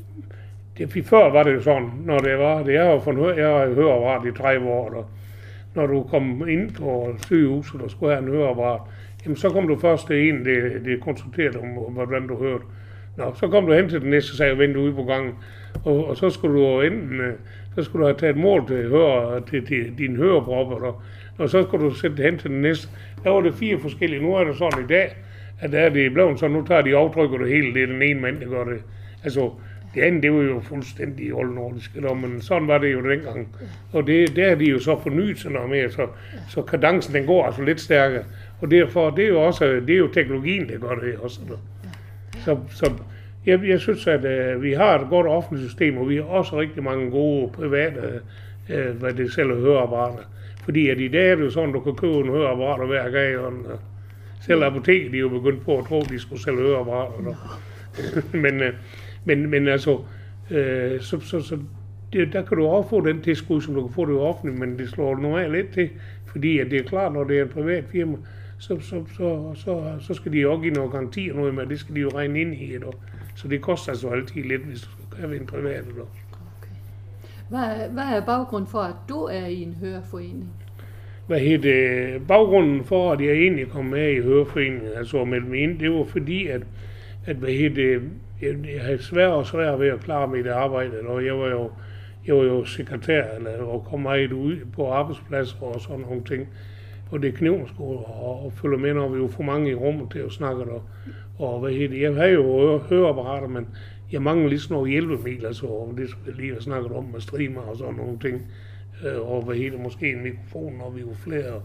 det, før var det jo sådan, når det var, det er jo for jeg har høreapparat i tredive år, og når du kom ind på sygehuset og skulle have en høreapparat, jamen så kom du først til en, det, det konsulterede om, hvordan du hørte. Nå, så kom du hen til den næste sag og vendte ude på gangen, og, og så skulle du enten, så skulle du have taget mål til, høre, til, til dine hørepropper, og, og så skulle du sætte det hen til den næste. Der var det fire forskellige. Nu er det sådan i dag, at der er det blevet så nu tager de aftrykker det hele, det er den ene mand, der gør det. Altså, det andet, det var jo fuldstændig oldnordisk, men sådan var det jo dengang. Og det, der er de jo så fornyet sig noget mere, så, så kadencen den går altså lidt stærkere. Og derfor, det er jo også, det er jo teknologien, der gør det også. Så, så jeg, jeg synes, at uh, vi har et godt offentligt system, og vi har også rigtig mange gode private, uh, hvad det selv høreapparater. Fordi at i dag er det jo sådan, at du kan købe en høreapparat hver gang, og uh, selv apoteket, de er jo begyndt på at tro, at de skulle sælge høreapparater. men, uh, men, men altså, uh, så, så, så det, der kan du også få den tilskud, som du kan få det offentligt, men det slår normalt lidt til, fordi at det er klart, når det er en privat firma, Så, så, så, så, så skal de jo også give noget garanti og noget med, det skal de jo regne ind i et år. Så det koster altså altid lidt, hvis du skal have en privat eller. Okay. Hvad, hvad er baggrunden for, at du er i en høreforening? Hvad hedder det? Baggrunden for, at jeg egentlig kom med i høreforeningen, altså meldt mig ind, det var fordi, at, at hvad hedder det, jeg, jeg havde svært og svært ved at klare mit arbejde, og jeg var jo, jeg var jo sekretær, eller, og kom meget ud på arbejdspladser og sådan nogle ting. Og det knivskole og, og følge med, når vi jo for mange i rummet til at snakke der. Og hvad hedder det? Jeg har jo høreapparater, men jeg mangler lige sådan nogle hjælpemidler, så det skulle jeg lige have snakket om med streamer og sådan nogle ting. Og hvad hedder det? Måske en mikrofon, når vi er jo flere.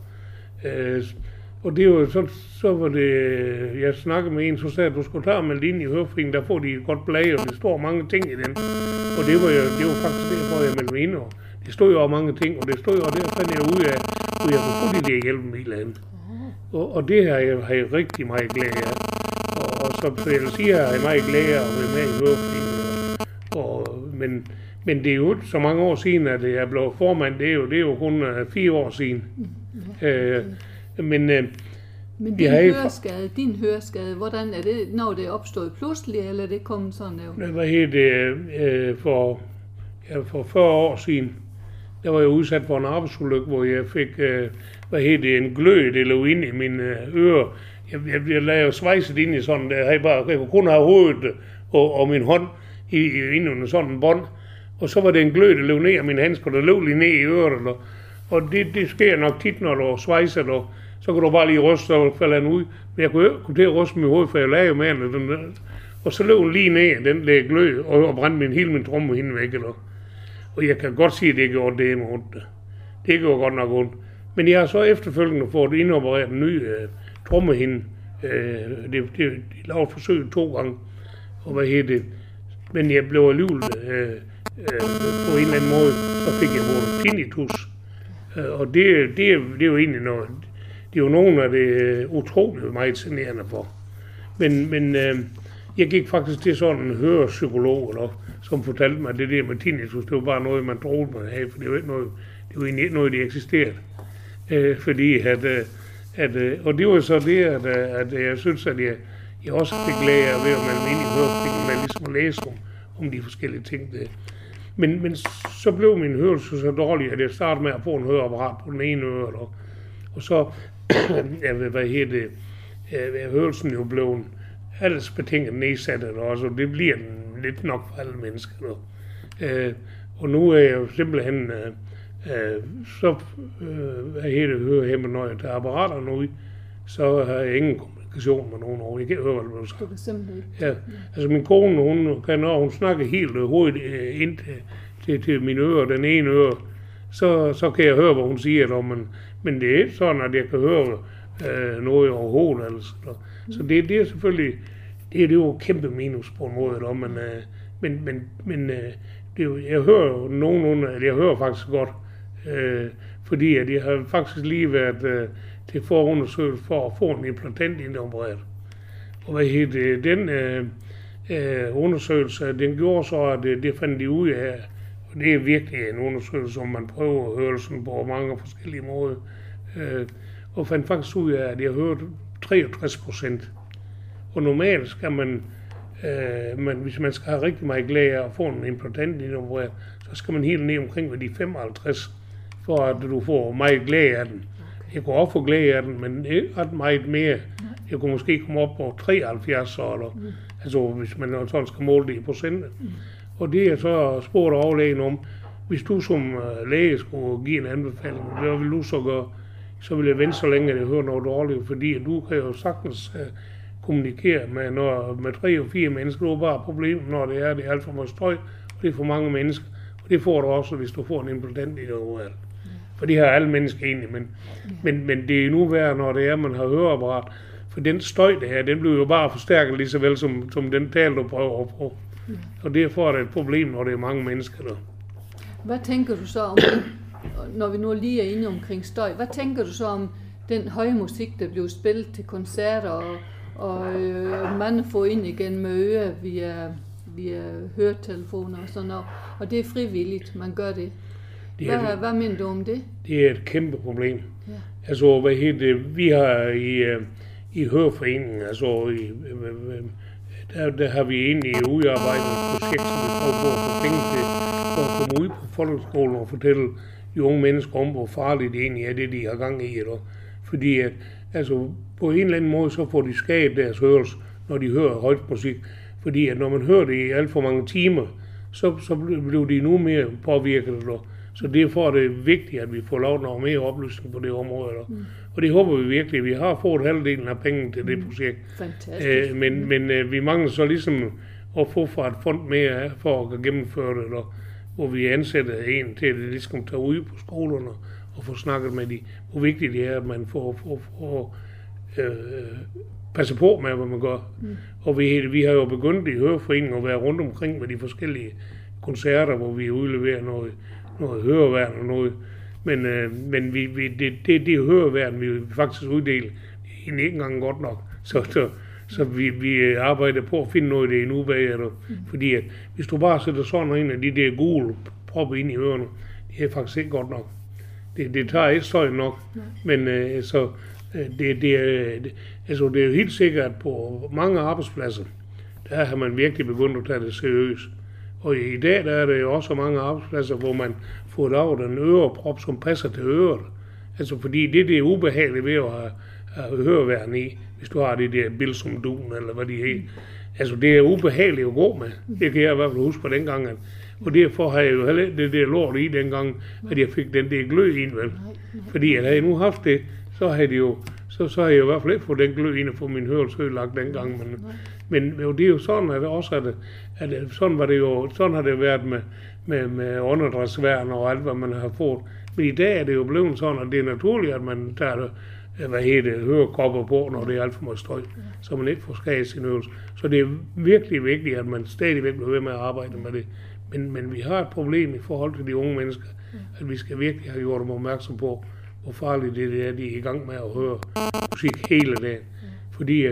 Og det var så, så var det, jeg snakkede med en, så sagde at du skulle klare med ind i høreforeningen, der får de et godt blag, og det står mange ting i den. Og det var, jo, det var faktisk derfor, jeg meldte mig ind, og det stod jo mange ting, og det stod jo, og der fandt jeg ud af, at jeg kunne få de der hjælpemidler hen. Og, og det har jeg, har jeg rigtig meget glæde af. Og, og som jeg siger, har jeg meget glæde af at være med i høreforeningen. Og, men, men det er jo så mange år siden, at jeg blev formand, det er jo, det er jo kun uh, fire år siden. Okay. Uh, men uh, Men din høreskade, din høreskade, hvordan er det, når det er opstået pludselig, eller er det kommet sådan jo? Hvad hedder det, øh, for, ja, for fyrre år siden, der var jeg udsat for en arbejdsulykke, hvor jeg fik, øh, hvad hedder det, en glød, det lå ind i mine ører. Jeg, jeg, jeg lavede jo svejset ind i sådan, der, jeg, bare, jeg kunne kun have hovedet og, og min hånd i, i, ind under sådan en bånd. Og så var det en glød, der løb ned af min handsker, der løb lige ned i øret. Og, og det, det sker nok tit, når du svejser, og så kan du bare lige ryste, og falde den ud. Men jeg kunne jo kunne til at ryste mit hoved, for jeg lavede jo med den. Og så løb den lige ned, den der glød, og, og brændte min, hele min tromme hende væk. Eller. Og jeg kan godt sige, at det gjorde det med ondt. Det gjorde godt nok ondt. Men jeg har så efterfølgende fået indopereret en ny uh, trommehinde. Uh, det, det, de lavede et forsøg to gange. Og hvad hedder det? Men jeg blev alligevel uh, uh, på en eller anden måde, så fik jeg både tinnitus. Uh, og det, det, det er jo egentlig noget. Det er jo nogen af det utroligt meget generende for. Men, men øh, jeg gik faktisk til sådan en hørepsykolog, eller, som fortalte mig, at det der med tinnitus, det var bare noget, man troede, man havde, for det var ikke noget, det var egentlig ikke noget, der eksisterede. Øh, fordi at, at, og det var så det, at, at jeg synes, at jeg, jeg også fik glæde af ved at man ind i hørepsykolog, man ligesom at læse om, om de forskellige ting. Der. Men, men så blev min hørelse så dårlig, at jeg startede med at få en høreapparat på den ene øre, og, og så, jeg ved, hvad hedder det, hørelsen jo blev alles betinget nedsat, og så det bliver den lidt nok for alle mennesker. Øh, og nu er jeg jo simpelthen øh, øh, så øh, hvad hedder det, hørehæmmet, når jeg tager apparater nu, så har jeg ingen kommunikation med nogen over. Jeg kan høre, hvad du skal. Ja, altså min kone, hun kan, når hun snakker helt hurtigt ind til, til, til mine ører, den ene øre, så, så kan jeg høre, hvad hun siger, dog, men, men det er ikke sådan, at jeg kan høre øh, noget overhovedet. Altså. Så det, det er selvfølgelig, det er, det er jo kæmpe minus på en måde, dog, men, øh, men, men, men øh, det er jo, jeg hører jo nogenlunde, at jeg hører faktisk godt, øh, fordi at jeg har faktisk lige været øh, til forundersøgelse for at få en implantat indopereret. Og hvad hedder det, den øh, øh, undersøgelse, den gjorde så, at det, det fandt de ud af, og det er virkelig en undersøgelse, som man prøver hørelsen på mange forskellige måder, øh, og fandt faktisk ud af, at jeg hørte treogtres procent. Og normalt skal man, øh, man, hvis man skal have rigtig meget glæde af at få en implantat indopereret, så skal man helt ned omkring ved de femoghalvtreds, for at du får meget glæde af den. Jeg kunne også få glæde af den, men ikke ret meget mere. Jeg kunne måske komme op på treoghalvfjerds, eller, mm. altså hvis man sådan skal måle det i procenter. Mm. Og det er så spurgt overlægen om, hvis du som læge skulle give en anbefaling, hvad vil du så gøre? Så vil jeg vente så længe, at jeg hører noget dårligt, fordi du kan jo sagtens uh, kommunikere med, når, med tre og fire mennesker. Det er bare problemet, når det er, det er alt for meget støj, og det er for mange mennesker. Og det får du også, hvis du får en implantat i det overalt. For det har alle mennesker egentlig, men, ja. men, men det er nu værd, når det er, man har høreapparat. For den støj, det her, den bliver jo bare forstærket lige så vel, som, som den tal, du prøver at få. Ja. Og derfor er det et problem, når det er mange mennesker der. Hvad tænker du så om, når vi nu lige er inde omkring støj, hvad tænker du så om den høje musik, der bliver spillet til koncerter, og, og øh, mange får ind igen med ører via, via høretelefoner og sådan noget, og det er frivilligt, man gør det. Det hvad, er, hvad mener du om det? Det er et kæmpe problem. Ja. Altså, hvad hedder det, vi har i, i Høreforeningen, altså, i, der, der har vi egentlig udarbejdet et projekt, som vi prøver på at få penge til, for at komme ud på folkeskolen og fortælle de unge mennesker om, hvor farligt det egentlig er, det de har gang i. Eller? Fordi at, altså, på en eller anden måde, så får de skadet deres hørelse, når de hører højt musik. Fordi at når man hører det i alt for mange timer, så, så bliver de nu mere påvirket. Eller? Så derfor er det vigtigt, at vi får lov noget mere oplysning på det område. Mm. Og det håber vi virkelig. Vi har fået halvdelen af penge til det projekt. Fantastisk. Æ, men men øh, vi mangler så ligesom at få fra et fond mere for at gennemføre det, eller, hvor vi ansætter en til, at det ligesom tager ud på skolerne og få snakket med de, hvor vigtigt det er, at man får, får, får øh, passer på med, hvad man gør. Mm. Og vi, vi har jo begyndt i Høreforeningen at være rundt omkring med de forskellige koncerter, hvor vi udleverer noget noget høreværn og noget, men, øh, men vi, vi, det, det, det høreværn, vi faktisk uddeler, det er egentlig ikke engang godt nok, så, så, så vi, vi arbejder på at finde noget af det endnu bagefter, mm. fordi at, hvis du bare sætter sådan en af de der gule propper ind i ørerne, det er faktisk ikke godt nok. Det, det tager ikke støj nok, mm. men øh, så, øh, det, det, er, det, altså, det er jo helt sikkert, at på mange arbejdspladser, der har man virkelig begyndt at tage det seriøst. Og i dag der er der jo også så mange arbejdspladser, hvor man får lavet en øreprop, som passer til øret. Altså fordi det, det er ubehageligt ved at have, have høreværn i, hvis du har det der bil som dun, eller hvad de hedder. Altså det er ubehageligt at gå med. Det kan jeg i hvert fald huske på den gang. Og derfor har jeg jo heller det der lort i den gang, at jeg fik den der glød ind, vel. Fordi at havde jeg nu haft det, så havde det jo, så, så havde jeg i hvert fald ikke fået den glød ind og få min hørelse ødelagt den gang. Men, men jo, det er jo sådan, at det også er det, at sådan var det jo, sådan har det været med, med, med åndedrætsværn og alt, hvad man har fået. Men i dag er det jo blevet sådan, at det er naturligt, at man tager det, hvad hedder det, hørekopper på, når det er alt for meget støj, så man ikke får skadet sin hørelse. Så det er virkelig vigtigt, at man stadigvæk bliver ved med at arbejde med det. Men, men vi har et problem i forhold til de unge mennesker, at vi skal virkelig have gjort dem opmærksom på, hvor farligt det er, de er i gang med at høre musik hele dagen. Fordi at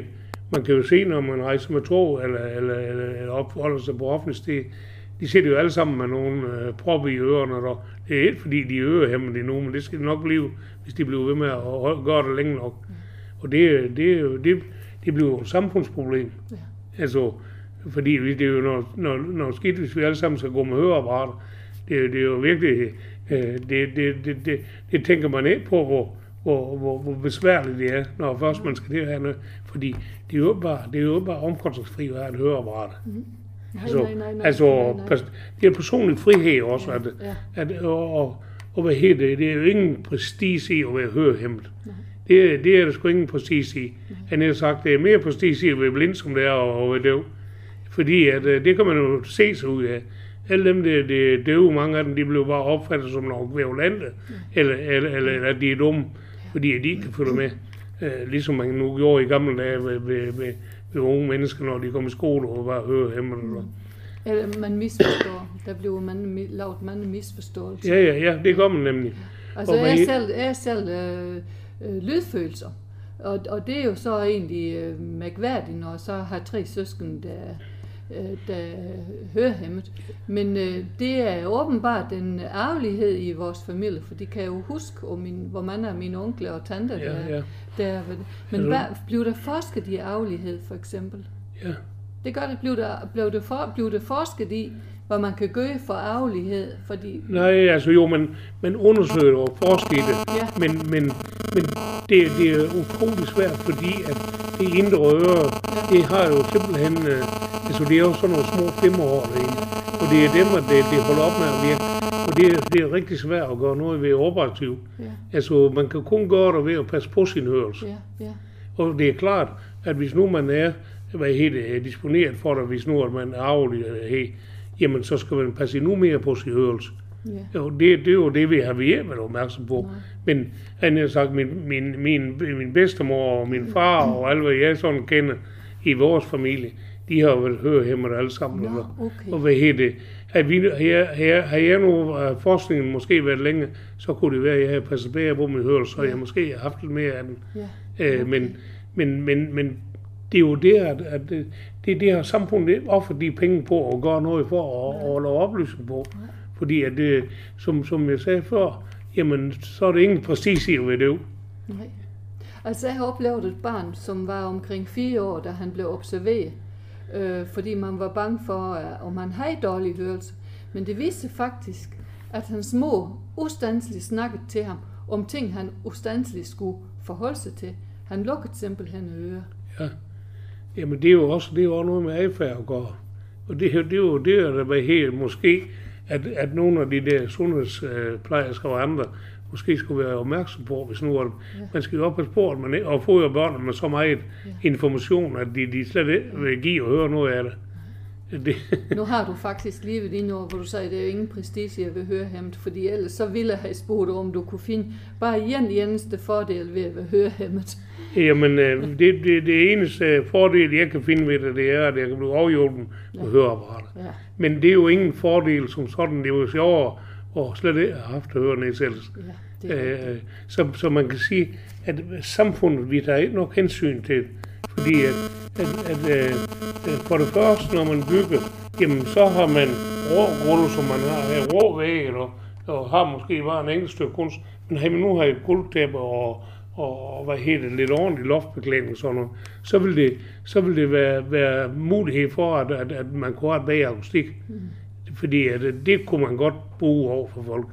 man kan jo se, når man rejser med tog, eller, eller, eller, eller opholder sig på offentlig sted, de sidder jo alle sammen med nogle øh, propper i ørerne, og det er ikke fordi, de er ørehæmmede endnu, men det skal de nok blive, hvis de bliver ved med at gøre det længe nok. Mm. Og det, det, det, det bliver jo et samfundsproblem. Ja. Altså, fordi det er jo når, når, når skidt, hvis vi alle sammen skal gå med høreapparater, det, det er jo virkelig, øh, det, det, det, det, det tænker man ikke på, hvor, hvor, hvor, hvor besværligt det er, når først man skal det her noget. Fordi det er jo bare, det er jo bare omkostningsfri at have et høreapparat. Mm. Nej, altså, nej, nej, nej, altså nej, nej. Det er personlig frihed også, ja, at, ja. At, og, og, og hvad hedder det, det er jo ingen prestige i at være hørehæmmet. Det, det er der sgu ingen prestige i. Han har sagt, det er mere prestige i at være blind, som det er at være døv. Fordi at, det kan man jo se sig ud af. Alle dem, det, det døve, mange af dem, de blev bare opfattet som nogle kvævlante, ja. eller, eller, eller, eller at de er dumme, fordi de ikke kan følge med. Uh, ligesom man nu gjorde i gamle dage ved, ved, ved, ved unge mennesker, når de kom i skole og var hørehæmmede. Mm. Eller man misforstår. Der blev man, lavet mange misforståelser. Ja, ja, ja, det gør man nemlig. Altså, jeg er selv, jeg er selv øh, øh, lydfølelser. Og, og det er jo så egentlig øh, mærkværdigt, når så har tre søskende, der, øh, der hører hørehæmmet. Men øh, det er åbenbart den arvelighed i vores familie, for de kan jo huske, og min, hvor mange af mine onkler og tanter, der, ja, ja. der men hvad, blev der forsket i arvelighed, for eksempel? Ja. Det gør det. Blev der, blev det, for, blev det forsket i, hvor man kan gøre for arvelighed, fordi... Nej, altså jo, man, man undersøger og forsker i det, ja. men, men, men det, det er utrolig svært, fordi at det indre øre, ja. det har jo simpelthen, øh, altså det er jo sådan nogle små flimmerår, og det er dem, at det, det holder op med at virke, og det, det er rigtig svært at gøre noget ved operativ. Ja. Altså man kan kun gøre det ved at passe på sin hørelse. Ja. Ja. Og det er klart, at hvis nu man er hvad helt disponeret for det, hvis nu at man er arvelig, hey, jamen så skal man passe endnu mere på sin hørelse. Yeah. Jo, det, det er jo det, vi har været opmærksom på. Nej. Men han har sagt, min, min, min, min bedstemor og min far og alle, hvad jeg sådan kender i vores familie, de har været hørehæmmede alle sammen. No, okay. Og hvad hedder det? Har, vi, her, her, har jeg nu uh, forskningen måske været længe, så kunne det være, at jeg havde passet bedre på min hørelse, så yeah. jeg måske har haft lidt mere af den. Yeah. Okay. Uh, men, men, men, men det er jo det, at, at det, det, det har samfundet offret de penge på at gøre noget for at, at lave oplysning på. Fordi at det, som, som jeg sagde før, jamen så er det ingen prestige i at være døv. Nej. Altså jeg har oplevet et barn, som var omkring fire år, da han blev observeret, øh, fordi man var bange for, om han havde dårlig hørelse. Men det viste faktisk, at hans mor ustandsligt snakkede til ham om ting, han ustandsligt skulle forholde sig til. Han lukkede simpelthen ører. Ja. Jamen det er jo også, det er jo også noget med adfærd at gøre. Og det, det er jo det, der var helt måske, at, at nogle af de der sundhedsplejersker og andre måske skulle være opmærksom på, hvis nu at ja. man skal jo op på, at man og få jo børnene med så meget ja. information, at de, de slet ikke vil give og høre noget af det. det. Nu har du faktisk lige ved dine ord, hvor du sagde, at det er jo ingen prestige at være hørehæmmet, fordi ellers så ville jeg have spurgt, om du kunne finde bare en eneste fordel ved at være hørehæmmet. Jamen, det, det, det eneste fordel, jeg kan finde ved det, det er, at jeg kan blive afhjulpen på ja. høreapparater. Ja. Men det er jo ingen fordel som sådan. Det er jo sjovere, og slet ikke har haft hørenedsættelse. Ja, øh, så, så man kan sige, at samfundet, vi tager ikke nok hensyn til, fordi at, at, at, at, at for det første, når man bygger, jamen så har man rårulle, som man har her, råvæg, eller, og har måske bare en enkelt stykke kunst, men har man nu har et gulvtæppe og og hvad hedder det, lidt ordentlig loftbeklædning og sådan noget, så vil det, så vil det være, være mulighed for, at, at, at man kunne have et bedre akustik. Mm. Fordi at, det kunne man godt bruge over for folk.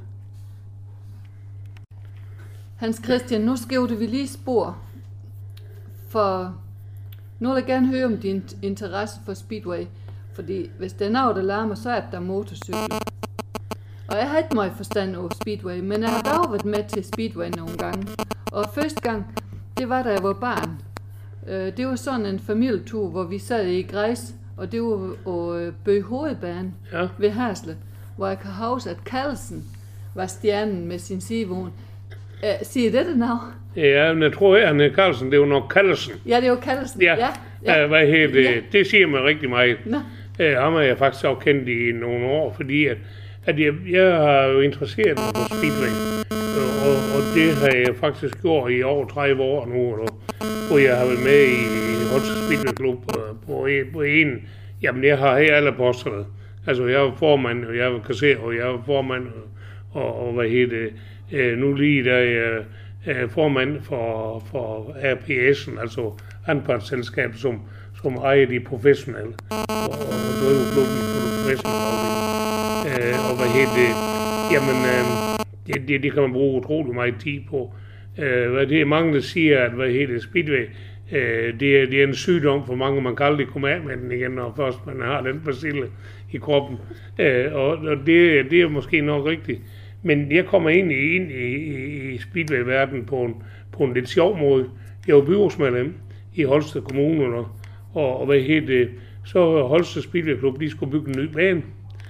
Hans Christian, nu skævte vi lige spor, for nu vil jeg gerne høre om din interesse for Speedway, fordi hvis det er noget, der larmer, så er der motorcykler. Og jeg har ikke meget forstand over Speedway, men jeg har dog været med til Speedway nogle gange. Og første gang, det var da jeg var barn. Det var sådan en familietur, hvor vi sad i græs, og det var på Bøge Hovedbane ja. ved Hasle, hvor jeg kan huske, at Carlsen var stjernen med sin sidevogn. Siger det det navn? Ja, men jeg tror, at han er Carlsen, det var nok Carlsen. Ja, det var Carlsen. Ja, ja. ja. Hvad hedder det? Ja. Det siger mig rigtig meget. Nå. Ham har jeg faktisk også kendt i nogle år, fordi at at jeg, jeg har jo interesseret mig på Speedway, og, og det har jeg faktisk gjort i over tredive år nu, og, hvor jeg har været med i Holsted Speedway-klub på, på, på en. Jamen, jeg har her alle posterne. Altså, jeg er formand, og jeg er kasserer, og jeg er formand, og, og, og hvad hedder det, øh, nu lige der er jeg formand for, for R P S'en, altså anpartsselskabet, som, som ejer de professionelle, og, og driver klubben på det professionelle afdeling. Øh, og hvad hedder det, jamen, øh, det, det, det kan man bruge utrolig meget tid på. Øh, hvad det er mange, der siger, at hvad hedder det, Speedway, øh, det, er, det er en sygdom for mange, man kan aldrig komme af med den igen, når først man har den bacille i kroppen. Øh, og og det, det er måske nok rigtigt. Men jeg kommer egentlig ind i, i, i Speedway-verdenen på en, på en lidt sjov måde. Jeg var byrådsmedlem i Holsted Kommune, og, og hvad hedder det, så Holsted Speedway-klub, de skulle bygge en ny bane.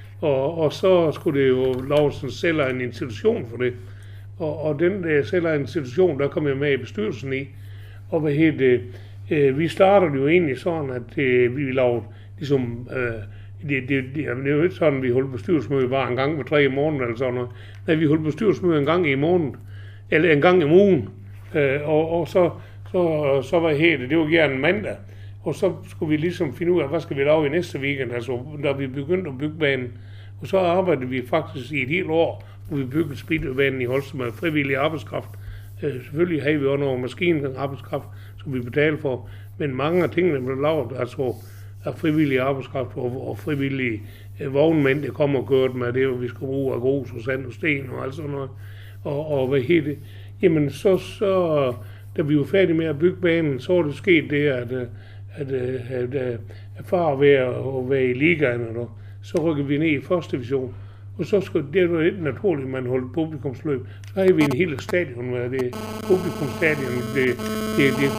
Og, og så skulle det jo Laursen sælge en institution for det. Og, og den der sælger en institution, der kom jeg med i bestyrelsen i. Og hvad hedder det, øh, vi startede jo egentlig sådan, at øh, vi lavede ligesom... Øh, Det, det, det, det er jo ikke sådan, at vi holdt bestyrelsesmøde bare en gang med tre i morgen eller sådan noget. Nej, vi holdt bestyrelsesmøde en gang i måneden, eller en gang i ugen. Øh, og, og så, så, så var det, det var gerne mandag. Og så skulle vi ligesom finde ud af, hvad skal vi lave i næste weekend, altså da vi begyndte at bygge banen. Og så arbejdede vi faktisk i et helt år, hvor vi byggede Speedway-banen i Holsted med frivillig arbejdskraft. Øh, selvfølgelig havde vi også noget maskinarbejdskraft, som vi betalte for, men mange af tingene blev lavet, altså af frivillige arbejdskraft og, og frivillige øh, vognmænd, der kom og kørte med det, og vi skulle bruge af grus og sand og sten og alt sådan noget. Og, og hvad hedder det? Jamen så, så, da vi var færdige med at bygge banen, så var det sket det, at, at, at, at, at, at far var ved at være i ligaen, og så rykkede vi ned i første division. Og så skulle det var lidt naturligt, at man holdt publikumsløb. Så havde vi en hel stadion med det. Publikumsstadion, det, det, det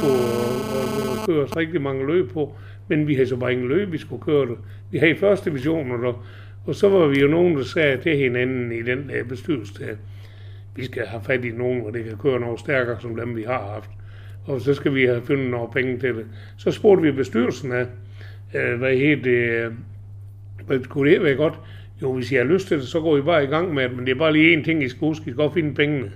kunne køre os rigtig mange løb på. Men vi havde så bare ingen løb, vi skulle køre det. Vi havde første division, og, og så var vi jo nogen, der sagde til hinanden i den der bestyrelse, at vi skal have fat i nogen, og det kan køre noget stærkere som dem, vi har haft. Og så skal vi have fundet nogle penge til det. Så spurgte vi bestyrelsen af, øh, hvad hed det, hvad kunne det være godt? Jo, hvis I har lyst til det, så går I bare i gang med det, men det er bare lige én ting, I skal huske, I skal godt finde pengene.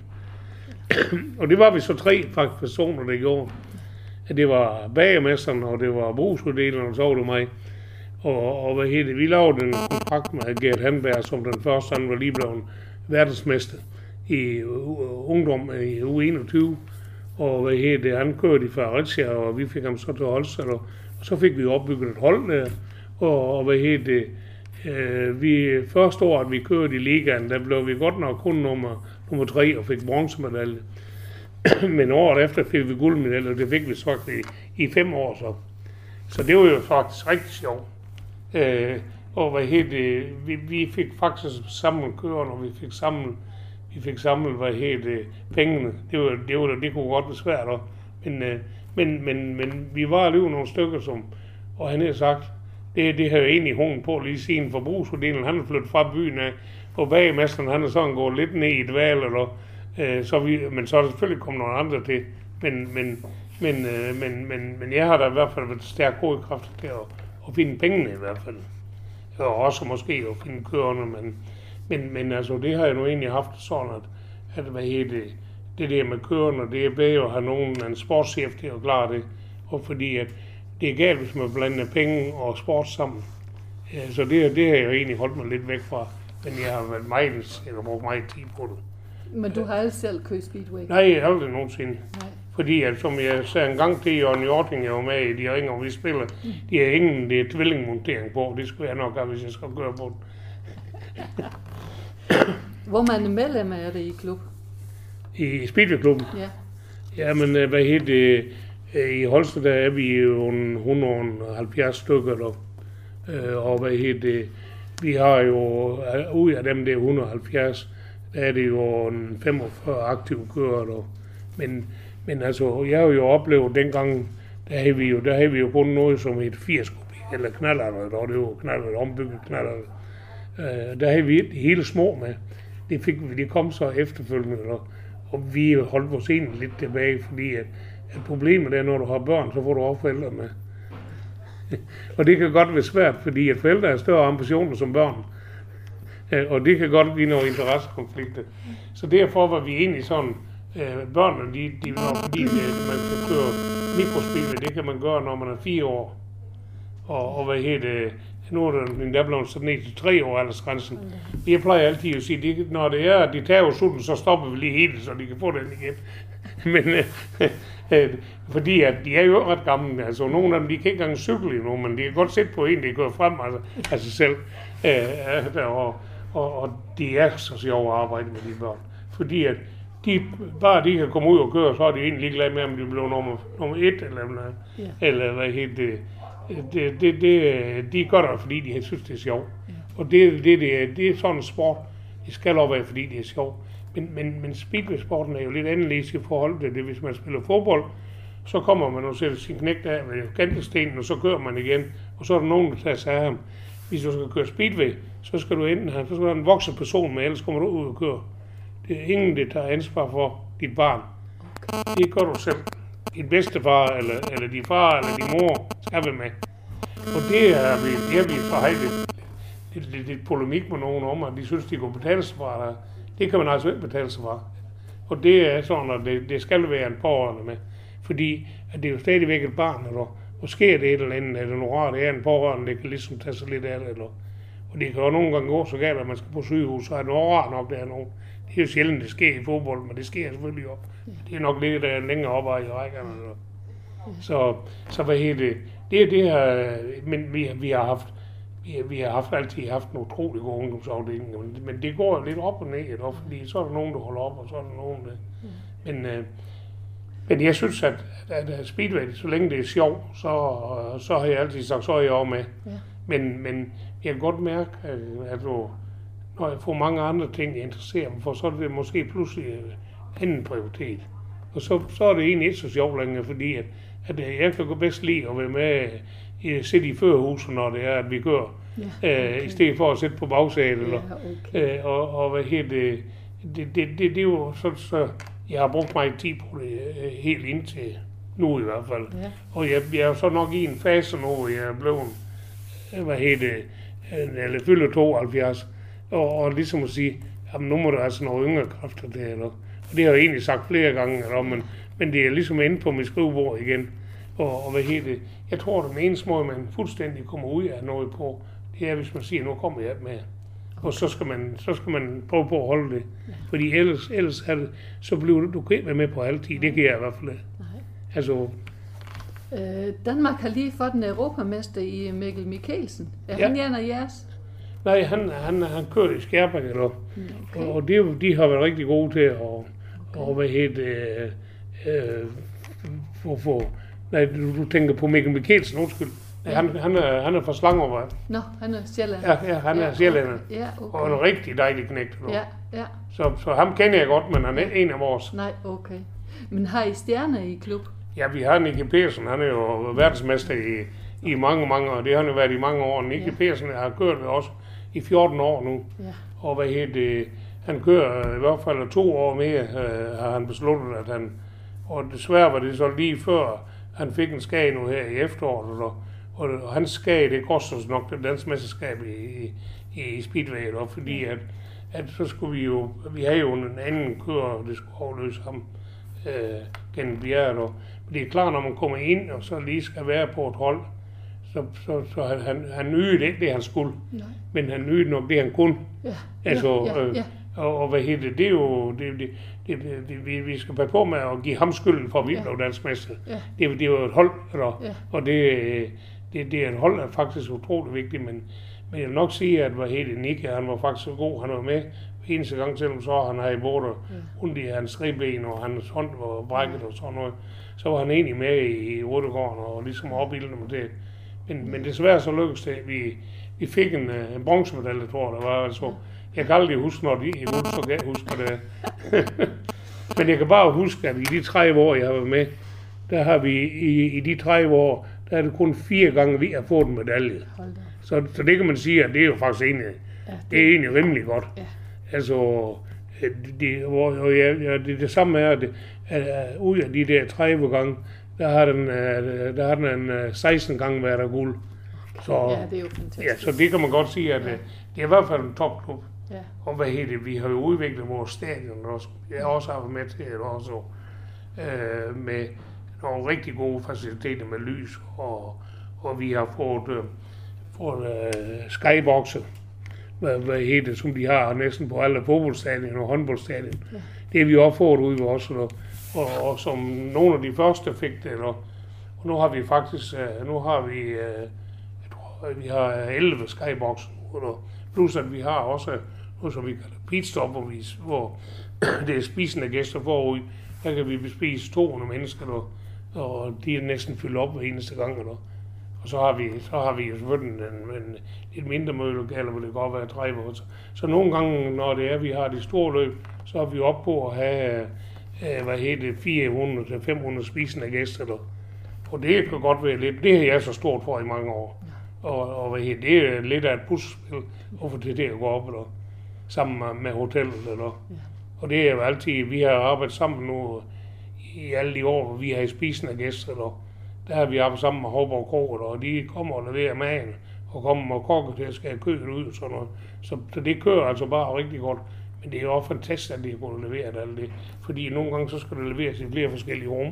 Og det var vi så tre faktisk personer, der gjorde. Det var bagermesteren, og det var brugsuddeleren, og så var det mig. Og, og hvad hedder det, vi lavede en kontrakt med Gert Handberg, som den første, han var lige blevet verdensmester i uh, ungdom i U enogtyve. Og hvad hedder det, han kørte i Fredericia, og vi fik ham så til Holsted, og, og så fik vi opbygget et hold der. Og, og hvad hedder det, øh, vi, første år, at vi kørte i ligaen, der blev vi godt nok kun nummer, nummer tre og fik bronzemedalje. Men året efter fik vi guldmedalje, og det fik vi så i, i fem år så. Så det var jo faktisk rigtig sjovt. Øh, og hvad hedder det, vi, vi fik faktisk samlet køren, og vi fik samlet, vi fik samlet, hvad hedder det, pengene. Det var, det var, det kunne godt være svært, og, men, øh, men, men, men vi var alligevel nogle stykker, som, og han havde sagt, det, det havde jo egentlig hungen på lige siden forbrugsfordelingen, han er flyttet fra byen af, og bagmesteren, han er sådan gået lidt ned i et valg, eller Så vi, men så er der selvfølgelig kommet nogle andre til. Men, men, men, men, men, men jeg har da i hvert fald været stærk gode kræfter til at, at finde pengene i hvert fald. Og også måske at finde kørerne, men, men, men altså, det har jeg nu egentlig haft sådan, at, at hvad hedder det, det der med kørerne, det er bedre at have nogen, en sportschef til at klare det. Og fordi at det er galt, hvis man blander penge og sport sammen. Så det, det har jeg jo egentlig holdt mig lidt væk fra, men jeg har været meget, jeg har brugt meget tid på det. Men du har aldrig selv kørt Speedway? Nej, aldrig nogensinde. Nej. Fordi, at, som jeg sagde en gang til Jørgen Hjorting, jeg var med i de ringer, og vi spiller, mm. de har ingen det er tvillingmontering på. Det skulle jeg nok have, hvis jeg skal gøre på den. Hvor mange medlemmer er det i klub? I Speedway-klubben? Ja. Jamen, hvad hedder det? I Holsted, der er vi jo en hundrede og halvfjerds stykker, der. Og hvad hedder det? Vi har jo, ud af dem der hundrede og halvfjerds, der er det jo en femogfyrre aktive kører, der. Men, men altså, jeg har jo oplevet dengang, der havde vi jo, der havde vi jo kun noget som et firs kubik, eller knallert, og det var knallert, ombygget knallert. Uh, der havde vi de hele små med. Det fik vi, det kom så efterfølgende, og, og vi holdt vores egentlig lidt tilbage, fordi at, at problemet er, når du har børn, så får du også forældre med. Og det kan godt være svært, fordi at forældre har større ambitioner som børn. Og det kan godt blive nogle interessekonflikter. Så derfor var vi egentlig sådan, øh, børnene, de, de, når, fordi de, man kan køre mikrospil, det kan man gøre, når man er fire år. Og, og hvad hedder det, nu er det der blevet sat ned til tre år aldersgrænsen. Jeg plejer altid at sige, at når det er, at de tager sutten, så stopper vi lige helt, så de kan få den igen. Men øh, øh, fordi at de er jo ret gamle, altså nogle af dem, de kan ikke engang cykle endnu, men de kan godt sætte på en, der går frem altså, af sig selv. Øh, og, og, og det er så sjovt at arbejde med de børn. Fordi at de, bare de kan komme ud og køre, så er de egentlig ligeglade med, om de bliver nummer, nummer et, eller, yeah. eller hvad hedder det. Det, det, det, de gør det, fordi de synes, det er sjovt. Ja. Og det, det, det, det er sådan en sport, det skal også være, fordi det er sjovt. Men, men, men speedway-sporten er jo lidt anderledes i forhold til det. Hvis man spiller fodbold, så kommer man og sætter sin knægt af ved kantestenen, og så kører man igen. Og så er der nogen, der tager sig af ham. Hvis du skal køre speedway, så skal du enten have, så skal du have en voksen person med, ellers kommer du ud og køre. Det er ingen, der tager ansvar for dit barn. Okay. Det gør du selv. Din bedstefar, eller, eller din far, eller din mor, skal være med. Og det er vi, det er vi for lidt, lidt, lidt, lidt polemik med nogen om, at de synes, de kunne betale sig fra det. Det kan man altså ikke betale sig fra. Og det er sådan, at det, det skal være en pårørende med. Fordi at det er jo stadigvæk et barn, eller og sker det et eller andet, eller noget rart, det er en pårørende, det kan ligesom tage sig lidt af det. Eller, og det kan jo nogle gange gå så galt, at man skal på sygehus, så er det noget rart nok, der er nogen. Det er jo sjældent, det sker i fodbold, men det sker selvfølgelig op. Det er nok lidt der længere op i rækkerne. Så, så hvad hedder det? Det er det her, men vi, vi har haft, vi, vi har haft, altid haft en utrolig god ungdomsafdeling, men, men det går lidt op og ned, og fordi så er der nogen, der holder op, og så er der nogen, der... Men, øh, men jeg synes, at, at, at speedway, så længe det er sjovt, så, så har jeg altid sagt, så er jeg også med. Ja. Men, men jeg kan godt mærke, at, at du, når jeg får mange andre ting, jeg interesserer mig for, så er det måske pludselig anden prioritet. Og så, så er det egentlig ikke så sjovt længere, fordi at, at jeg kan gå bedst lide at være med i sidde i førerhuset, når det er, at vi gør, ja, okay. øh, i stedet for at sætte på bagsædet. Ja, okay. øh, og, og hvad hedder det, det, det, det, det er jo så, så, jeg har brugt mig tid på det øh, helt indtil nu i hvert fald. Ja. Og jeg, jeg er så nok i en fase nu, hvor jeg er blevet, hvad hedder det, eller fylder tooghalvfjerds, og, og ligesom at sige, jamen nu må der altså nogle yngre kræfter der, eller. Og det har jeg egentlig sagt flere gange, eller, men, men det er ligesom inde på mit skrivebord igen. Og, og hvad hedder det, jeg tror, at den eneste måde, man fuldstændig kommer ud af noget på, det er, hvis man siger, nu kommer jeg med. Og så skal man, så skal man prøve på at holde det. Ja. Fordi ellers, ellers er det, så bliver du, du kan ikke være med på altid. Det kan jeg i hvert fald. Nej. Altså, øh, Danmark har lige fået en europamester i Mikkel Mikkelsen. Er ja. Han en af jeres? Nej, han, han, han kører i Skærbæk, eller, okay. og det, de har været rigtig gode til at, okay. og hvad hedder øh, for, for, nej, du, du tænker på Mikkel Mikkelsen, undskyld. Ja. Han, han, er, han er fra Slangervej. Nå, han er sjællander. Ja, ja, han er ja, sjællander. Okay. Ja, okay. Og en rigtig dejlig knægt. Ja, ja. Så, så ham kender jeg godt, men han er en af vores. Nej, okay. Men har I stjerner i klub? Ja, vi har Nicky Petersen, han er jo verdensmester i, i mange, mange år. Det har han jo været i mange år. Nicky ja. Petersen har kørt ved os i fjorten år nu. Ja. Og hvad hedder det, han kører i hvert fald to år mere, øh, har han besluttet, at han, og desværre var det så lige før, han fik en skade nu her i efteråret, og, og, og hans skade, det koster os nok det danske mesterskab i, i, i Speedway, og fordi at, at så skulle vi jo, vi havde jo en anden kører, det skulle afløse ham øh, gennem bjerget, og det er klart, når man kommer ind, og så lige skal være på et hold, så, så, så han, han nyede ikke det, han skulle. Nej. Men han nyede nok det, han kunne. Ja. Altså, ja, ja, ja. Øh, og, og hvad hedder det, det er jo, det, det, det, det, vi, vi skal passe på med at give ham skylden for, at vi ja. blev dansk mester. Ja. Det, det er jo et hold, eller, ja. og det, det, det er et hold, der er faktisk utroligt vigtigt, men, men jeg vil nok sige, at hvad hedder det, Nicky, han var faktisk så god, han var med eneste gang, selvom så han havde både ja. ondt i hans ribben, og hans hånd var brækket og sådan noget, så var han egentlig med i Rødegården, og ligesom opildede dem til. Men, men desværre så lykkedes det, at vi, vi fik en, en bronzemedalje, tror jeg, der var altså. Jeg kan aldrig huske, når de i Rut, så kan jeg huske det. Men jeg kan bare huske, at i de tre år, jeg har været med, der har vi i, i de tre år, der er det kun fire gange, vi har fået en medalje. Så, så det kan man sige, at det er jo faktisk egentlig, ja, det, det er egentlig rimelig godt. Ja. Altså, det, og ja, ja, det, det samme er, at, at, at ud af de der tredive gange, der har den, der har den en seksten gange været af guld. Så, ja, det er jo fantastisk. Ja, så det kan man godt sige, at ja. det er i hvert fald en topklub. Ja. Og hvad hedder det, vi har jo udviklet vores stadion også. Jeg har også været med til det også, øh, med nogle rigtig gode faciliteter med lys, og, og vi har fået, øh, fået øh, skyboxe, hvad, hvad hedder det, som de har næsten på alle fodboldstadion og håndboldstadion. Ja. Det har vi også fået ud i os, og, og, og som nogle af de første fik det, og, og nu har vi faktisk, øh, nu har vi, øh, jeg tror, vi har elleve skyboxe, plus at vi har også noget, som vi kalder pitstop, hvor, vi, hvor det er spisende gæster forud. Der kan vi bespise to hundrede mennesker, og, og de er næsten fyldt op hver eneste gang. Og, og så har vi så har vi jo selvfølgelig en, en, et mindre mødelokale, hvor det kan godt være tredive. Så, så nogle gange, når det er, vi har de store løb, så er vi oppe på at have hvad hedder det, fire hundrede til fem hundrede spisende gæster. Der. Og det kan godt være lidt, det har jeg så stort for i mange år. Og, og hvad hedder det, er lidt af et puslespil, hvorfor det der går op der, sammen med, med hotellet. Der. Og det er jo altid, vi har arbejdet sammen nu i alle de år, hvor vi har spisende gæster. Der, der har vi arbejdet sammen med Hovborg Kro, og de kommer og leverer maden, og kommer og kokker til at skære kødet ud og sådan noget. Så, så det kører altså bare rigtig godt. Men det er jo også fantastisk, at de har kunnet levere alt det. Fordi nogle gange så skal det leveres i flere forskellige rum.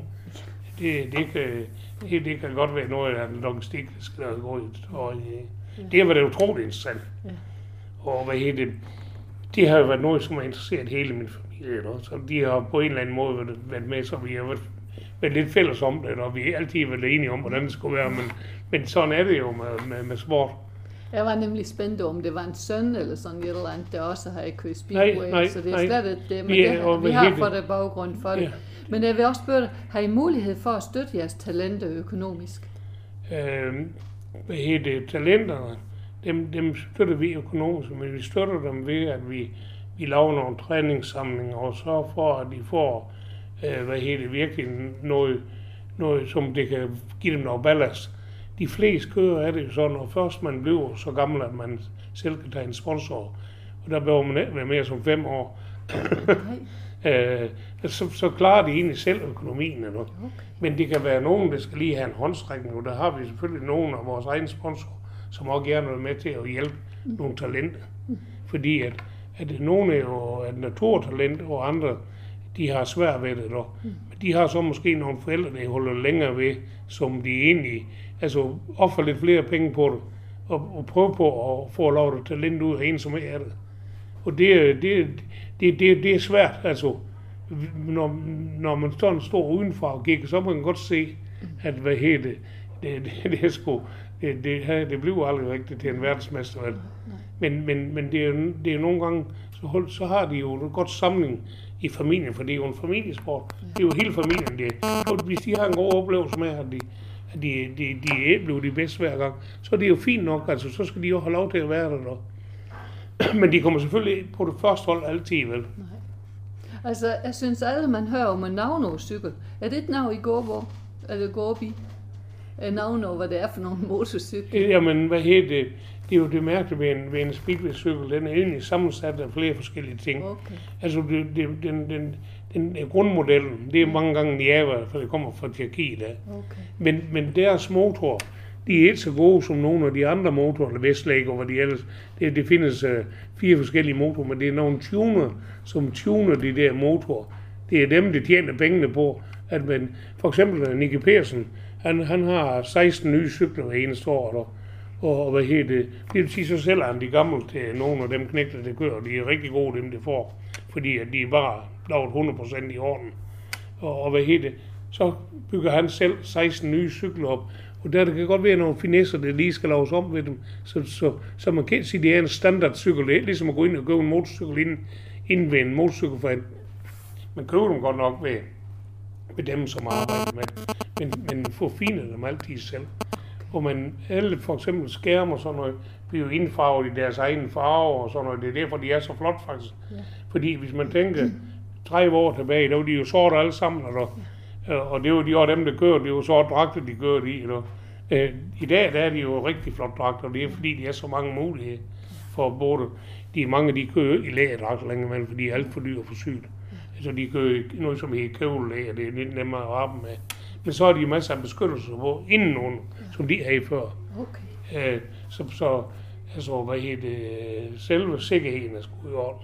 Det, det, kan, det, det kan godt være noget af den logistik, der skal der gå i. Og, ja. Det har været utroligt interessant. Ja. Og hvad hedder det? Det har jo været noget, som har interesseret hele min familie. Så de har på en eller anden måde været, været med, så vi har været, været lidt fælles om det, og vi har altid været enige om, hvordan det skulle være. Men, men sådan er det jo med, med, med sport. Jeg var nemlig spændt om, det var en søn eller sådan et eller andet, der også har kørt speedway, nej, nej, så det er nej. slet ikke det, men vi, er, det, vi har fået det baggrund for det. Ja. Men jeg vil også spørge dig, har I mulighed for at støtte jeres talenter økonomisk? Øh, hvad hedder det, talenterne, dem, dem støtter vi økonomisk, men vi støtter dem ved, at vi, vi laver nogle træningssamlinger og sørger for, at de får, øh, hvad hedder det, virkelig noget, noget, som det kan give dem noget ballast. De fleste kører er det jo sådan, når først man bliver så gammel, at man selv kan tage en sponsor, og der behøver man ikke være mere som fem år, øh, så, så klarer de egentlig selv økonomien. Eller? Okay. Men det kan være nogen, der skal lige have en håndstrækning, og der har vi selvfølgelig nogen af vores egne sponsorer, som også gerne vil med til at hjælpe mm. nogle talenter. Mm. Fordi at, at nogle er jo et naturtalent, og andre de har svært ved det. Mm. Men de har så måske nogle forældre, der holder længere ved, som de egentlig altså offer lidt flere penge på det, og, og prøve på at få lov til talent ud af en, som er det. Og det, det, det, det, det er svært, altså, når, når man står, står udenfor og kigger, så må man godt se, at hvad hedder det, det, det, det er sgu, det, det, det bliver aldrig rigtigt til en verdensmester. Men, men, men det, er, det er nogle gange, så, så har de jo et godt samling i familien, for det er jo en familiesport. Det er jo hele familien, det. Og hvis de har en god oplevelse med, at de at de, de, de er blevet de bedste hver gang, så er det jo fint nok, altså så skal de jo have lov til at være der. der. Men de kommer selvfølgelig på det første hold altid, vel? Nej. Altså, jeg synes alle, man hører om en navno-cykel. Er det et navn, I går på? Eller går op i? Navno, hvad det er for nogle motorcykler? Jamen, hvad hedder det? Det er jo det mærkelige ved en, ved en speedway-cykel. Den er egentlig sammensat af flere forskellige ting. Okay. Altså, det, det, den, den, den grundmodellen, det er mange gange Niava, for det kommer fra Tjekkiet af. Okay. Men, men deres motorer, de er ikke så gode som nogle af de andre motorer, eller Westlake og hvad de ellers. Det, det findes uh, fire forskellige motorer, men det er nogle tuner, som tuner de der motorer. Det er dem, der tjener pengene på. At man, for eksempel Nicky Pearson, han, han har seksten nye cykler hver eneste år, og, og, og hvad hedder det, det vil sige, så sælger han de gamle til nogle af dem knægter, der kører, de er rigtig gode, dem der får, fordi at de er bare lavet hundrede procent i orden. Og, og hvad hedder det, så bygger han selv seksten nye cykler op, og der, der kan godt være nogle finesser, der lige skal laves om ved dem, så, så, så man kan sige, at det er en standardcykel. Det er ligesom at gå ind og købe en motorcykel inden, inden ved en motorcykelforhandling. Man køber dem godt nok ved, ved dem, som arbejder med, men, men forfiner dem altid selv. Og man, alle for eksempel skærme og sådan noget, bliver jo indfarvet i deres egen farve og sådan noget. Det er derfor, de er så flot faktisk. Ja. Fordi hvis man tænker tredive år tilbage, der var de jo sorte alle sammen, eller, ja. Og det var de også dem, der kører, det var sorte dragter, de kører i. Eller. I dag der er de jo rigtig flot dragter, og det er fordi, de har så mange muligheder for både. De mange, de kører i lægerdragter længere imellem, fordi de er alt for dyre for sygt. Så de kører noget, som hedder kævlelæger, det er lidt nemmere at arbejde med. Men så har de masser af beskyttelse på inden nogen, ja. Som de havde før. Okay. Øh, så, så altså, hvad hedder det, selve sikkerheden er sgu i orden.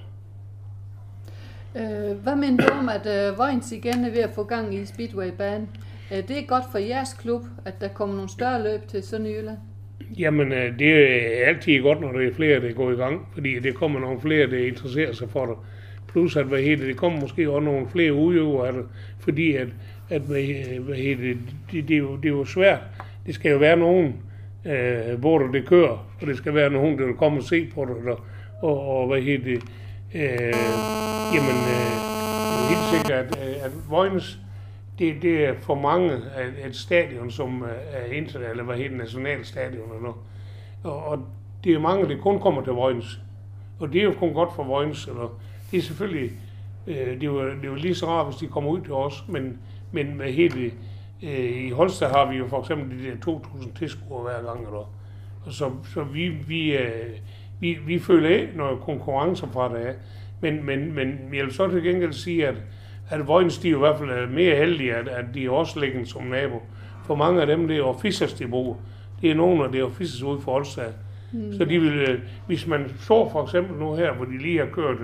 Øh, hvad mener du om, at øh, Vojens igen er ved at få gang i Speedway-banen? Øh, det er godt for jeres klub, at der kommer nogle større løb til Sønderjylland? Jamen, øh, det er altid godt, når der er flere, der går i gang, fordi det kommer nogle flere, der interesserer sig for det. Plus, at hvad hedder det, det kommer måske også nogle flere udøvere af det, fordi at, at hvad, hvad hedder det, det, det, er jo, det er jo svært. Det skal jo være nogen, øh, hvor det kører, og det skal være nogen, der vil komme og se på det, og, og, og hvad hedder det, øh, jamen, øh, det er helt sikkert, at, at Vojens, det, det er for mange et stadion, som er internationalt, eller hvad hedder det, nationalstadion, eller og, og det er mange, der kun kommer til Vojens, og det er jo kun godt for Vojens, eller det er selvfølgelig, øh, det, er jo, det er jo lige så rart, hvis de kommer ud til os, men, men med hele, øh, i Holstad har vi jo for eksempel de der to tusind tilskuere hver gang, eller, og så, så vi, vi, øh, vi, vi føler af, når konkurrencer fra det er, men, men, men jeg vil så til gengæld sige, at, at Vojens, de er i hvert fald er mere heldige, at, at de er også liggende som nabo. For mange af dem, det er officers, de bor. Det er nogle af de officers ude for Holstad. Mm. Så de vil, hvis man så for eksempel nu her, hvor de lige har kørt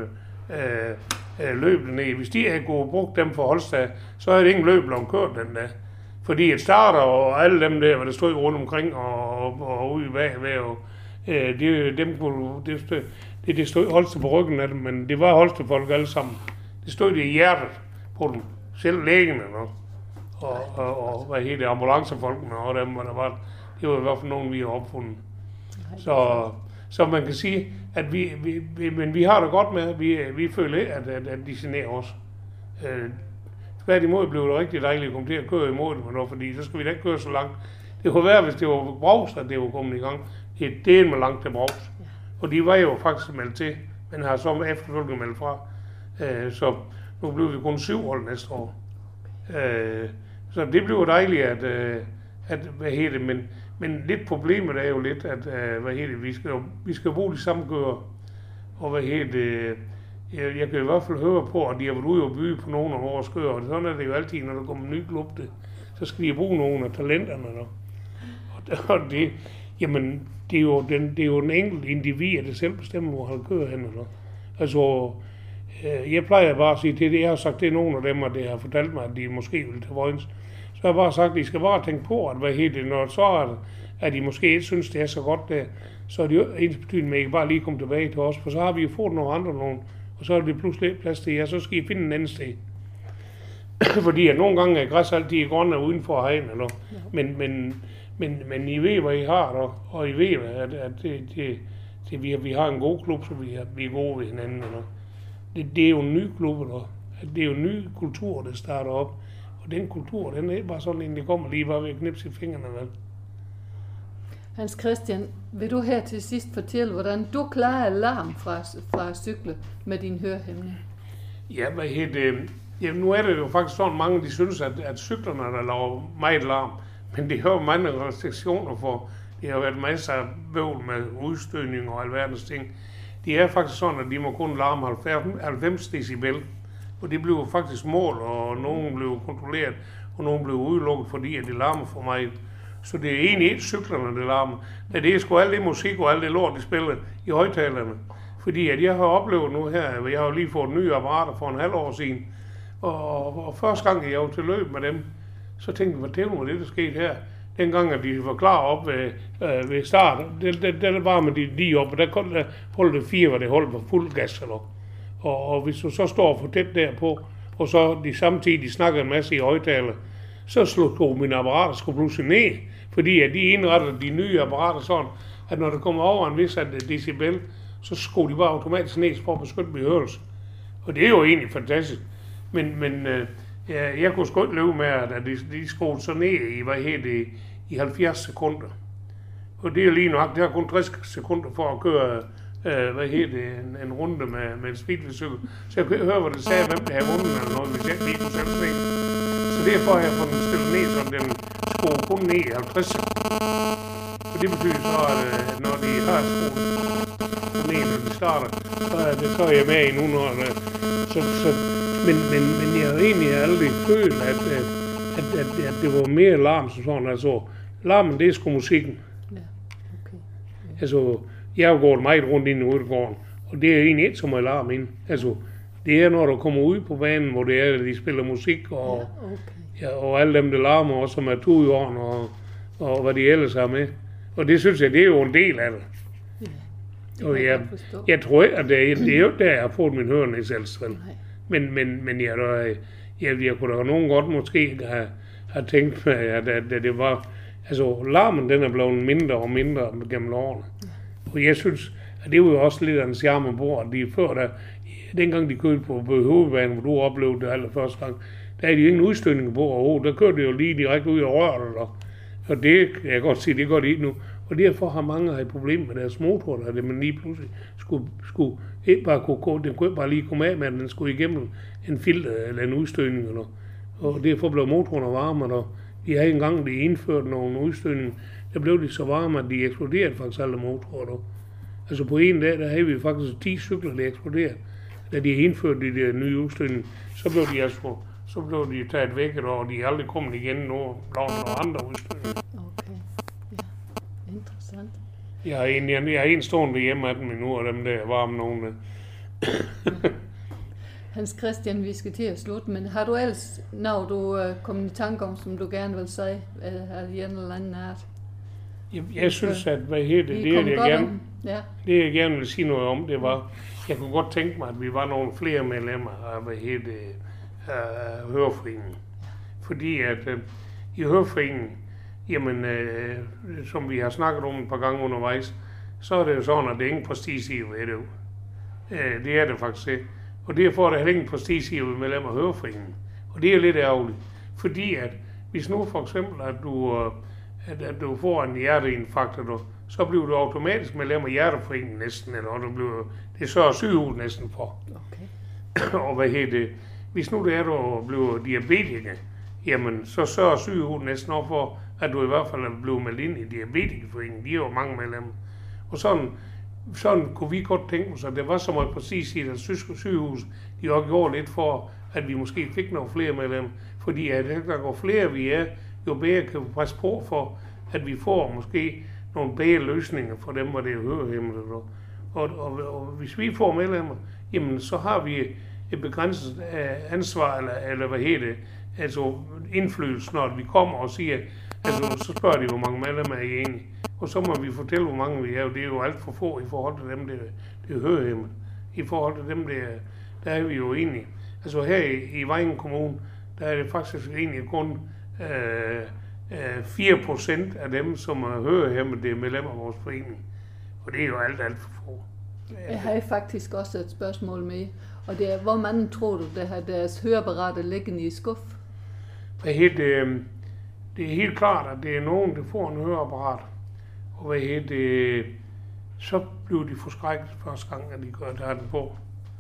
øh, øh, løbet ned, hvis de havde gået brugt dem for Holstad, så havde det ingen løb blevet kørt den der. Fordi et starter og alle dem der, hvor der stod rundt omkring og, og, og ude i bagved, og øh, det, dem kunne, det, stod, det, det stod Holstad på ryggen af dem, men det var Holstad folk alle sammen. Det stod det i hjertet på dem, selv lægene og, og, og, og hvad hedder det, ambulancefolkene og dem, og der var, det var i hvert fald nogen, vi har opfundet. Så, så man kan sige, at vi, vi, vi, men vi har det godt med, at vi, vi føler, at, at, at de generer os. Øh, Tværtimod blev det rigtig dejligt at komme til at køre imod dem, og fordi så skal vi da ikke køre så langt. Det kunne være, hvis det var Brovs, at det var kommet i gang. Det er del med langt til Brovs. Og de var jo faktisk meldt til, men har så efterfølgende meldt fra. Øh, så nu bliver vi kun syv hold næste år. Øh, så det bliver dejligt, at, at hvad hedder det, men, men lidt problemet er jo lidt, at hvad hedder det, vi skal vi skal bruge de samme kører, og hvad hedder det, jeg, jeg kan i hvert fald høre på, at de har været ude og byde på nogle af vores kører, og sådan er det jo altid, når der kommer en ny klub, det, så skal de bruge nogle af talenterne, og, og det, jamen, det er jo den, det er jo den enkelte individ, der selv bestemmer, hvor han kører hen, eller. Altså, jeg plejer bare at sige til det, jeg har sagt, det er nogle af dem, og det har fortalt mig, at de måske vil til Vojens. Så jeg har bare sagt, at I skal bare tænke på, at hvad hedder det, når så er det, at I måske ikke synes, det er så godt der, så er det jo ens betydning med, at I bare lige komme tilbage til os, for så har vi jo fået nogle andre nogen, og så er det pludselig plads til jer, så skal I finde en anden sted. Fordi at nogle gange er græs altid grønne uden for hegn, eller, ja. men, men, men, men I ved, hvad I har, og, og I ved, at, at det, det, det, vi, vi har en god klub, så vi er, vi er gode ved hinanden. Eller. Det, det er jo en ny klub, eller. Det er jo en ny kultur, der starter op. Og den kultur, den er bare sådan en, der kommer lige bare ved at knipse i fingrene. Vel? Hans Christian, vil du her til sidst fortælle, hvordan du klarer alarm fra, fra cykle med din hørehæmning? Ja, hvad hedder det? Ja, nu er det jo faktisk sådan, mange de synes, at, at cyklerne der laver meget larm. Men det har jo mange restriktioner for. Det har været masser af bøvl med udstødning og alverdens ting. Det er faktisk sådan, at de må kun larme halvfems decibel. Og det blev faktisk mål, og nogen blev kontrolleret, og nogen blev udelukket, fordi at det larmer for meget. Så det er egentlig ikke cyklerne, der larmer. Men det er sgu alt det musik og alt det lort, de spiller i højtalerne. Fordi at jeg har oplevet nu her, jeg har jo lige fået nye apparater for en halv år siden, og, og, og første gang jeg var til løb med dem, så tænkte jeg, hvad det var det, der skete her. Dengang, at de var klar op ved, øh, ved start, det, det, det var med de lige op, og der kun der holdt det fire, hvor det holdt på fuld gas. Eller. Og, og hvis du så står for tæt derpå, og så de samtidig snakker en masse i højtaler, så slog mine apparater skulle pludselig ned, fordi at de indretter de nye apparater sådan, at når der kommer over en vis decibel, så skruer de bare automatisk ned for at beskytte min hørelse. Og det er jo egentlig fantastisk. Men, men øh, ja, jeg kunne sgu ikke løbe med, at de, de skruede så ned i, hvad hedder det, i halvfjerds sekunder. Og det er lige nok, det har kun tres sekunder for at køre, øh, hvad hedder det, en, en runde med, med en speedway-cykel. Så jeg kunne høre, hvad det sagde, hvem der havde vundet eller noget, hvis jeg lige kunne sætte sig. Så derfor har jeg fået den stillet ned, så den skruer kun ned i halvtreds sekunder. Og det betyder så, at når de har skruet ned, når de starter, så er, det, så er jeg med i nu, når det, så, så, men, men, men jeg har egentlig aldrig følt, at, at, at, at, at det var mere larm som sådan. Altså, larmen, det er sgu musikken. Ja, okay. Ja. Altså, jeg har jo gået meget rundt inde i Udgården, og det er egentlig ikke som alarm ind. Altså, det er, når du kommer ud på banen, hvor det er, at de spiller musik, og, Ja, okay. ja, og alle dem, der larmer, og som er tudjorden, og, og hvad de ellers har med. Og det synes jeg, det er jo en del af det. Ja, det Og kan jeg, godt forstå. jeg tror ikke, at det er, det er jo ikke der, jeg har fået min hørenedsættelse. Nej. Men, men, men jeg, jeg, jeg, jeg kunne da nogen godt måske have, have tænkt mig, at, at, at det var... Altså, larmen, den er blevet mindre og mindre gennem årene. Ja. Og jeg synes, at det var jo også lidt af en charme på, at de før, der, dengang de kørte på, på hovedbanen, hvor du oplevede det allerførste gang, der er de ingen udstødning på overhovedet. Der kørte de jo lige direkte ud af røret, og, og det kan jeg godt sige, det gør de ikke nu. Og derfor har mange et problem med deres motor, der det man lige pludselig skulle, skulle ikke bare kunne gå, den kunne ikke bare lige komme af med, at den skulle igennem en filter eller en udstødning. Eller, og derfor blev motorerne varme, og de havde engang, de indførte nogle udstødning, der blev de så varme, at de eksploderede faktisk alle motorer. Der. Altså på en dag, der havde vi faktisk ti cykler, der eksploderede. Da de indførte de der nye udstødning, så blev de altså, så blev de taget væk, og de er aldrig kommet igen nu, og nogle andre udstødninger. Okay, ja, interessant. Jeg har en, jeg, jeg har en stående hjemme af dem nu, og dem der er varme nogle. Hans Christian, vi skal til at slutte, men har du ellers, når du uh, kommer i tanke om, som du gerne vil sige, uh, af en eller anden art? Jeg, jeg synes, at hvad hedder det, det, jeg gerne, ja. det jeg gerne vil sige noget om, det var, jeg kunne godt tænke mig, at vi var nogle flere medlemmer af, hvad hedder det, af Høreforeningen. Fordi at uh, i Høreforeningen, jamen, uh, som vi har snakket om et par gange undervejs, så er det jo sådan, at det er ingen prestige i ved det. Uh, det er det faktisk ikke. Og derfor er der heller ingen prestige i medlemmer af Høreforeningen. Og det er lidt ærgerligt. Fordi at, hvis nu for eksempel, at du, at, at du får en hjerteinfarkt, så bliver du automatisk medlem af Hjerteforeningen næsten, eller du bliver, det sørger sygehus næsten for. Okay. Og hvad hedder det? Hvis nu det er, du bliver diabetiker, jamen så sørger sygehus næsten op for, at du i hvert fald er blevet meldt ind i Diabetikerforeningen. De er jo mange medlemmer. Og sådan, sådan kunne vi godt tænke os, at det var så meget præcis i det tyske sygehus, de har gjort lidt for, at vi måske fik nogle flere medlemmer. Fordi at der går flere vi er, jo bedre kan vi presse på for, at vi får måske nogle bedre løsninger for dem, hvor det er hørehæmmede. Og, og, og, og hvis vi får medlemmer, jamen så har vi et begrænset ansvar, eller, eller hvad hedder det, altså indflydelse, når vi kommer og siger, altså så spørger de, hvor mange medlemmer er I enige. Og så må vi fortælle, hvor mange vi er, og det er jo alt for få i forhold til dem, der, der er hørehæmmede. I forhold til dem, der, der er vi jo enige. Altså her i, i Vejen Kommune, der er det faktisk egentlig kun øh, øh, fire procent af dem, som er hørehæmmede, det er medlemmer af vores forening. Og det er jo alt, alt for få. Jeg har faktisk også et spørgsmål med, og det er, hvor mange tror du, der har deres høreapparater liggende i skuff? Hvad hedder det? Det er helt klart, at det er nogen, der får en høreapparat. Og hvad hedder det? Så bliver de forskrækket første gang, at de gør der den på.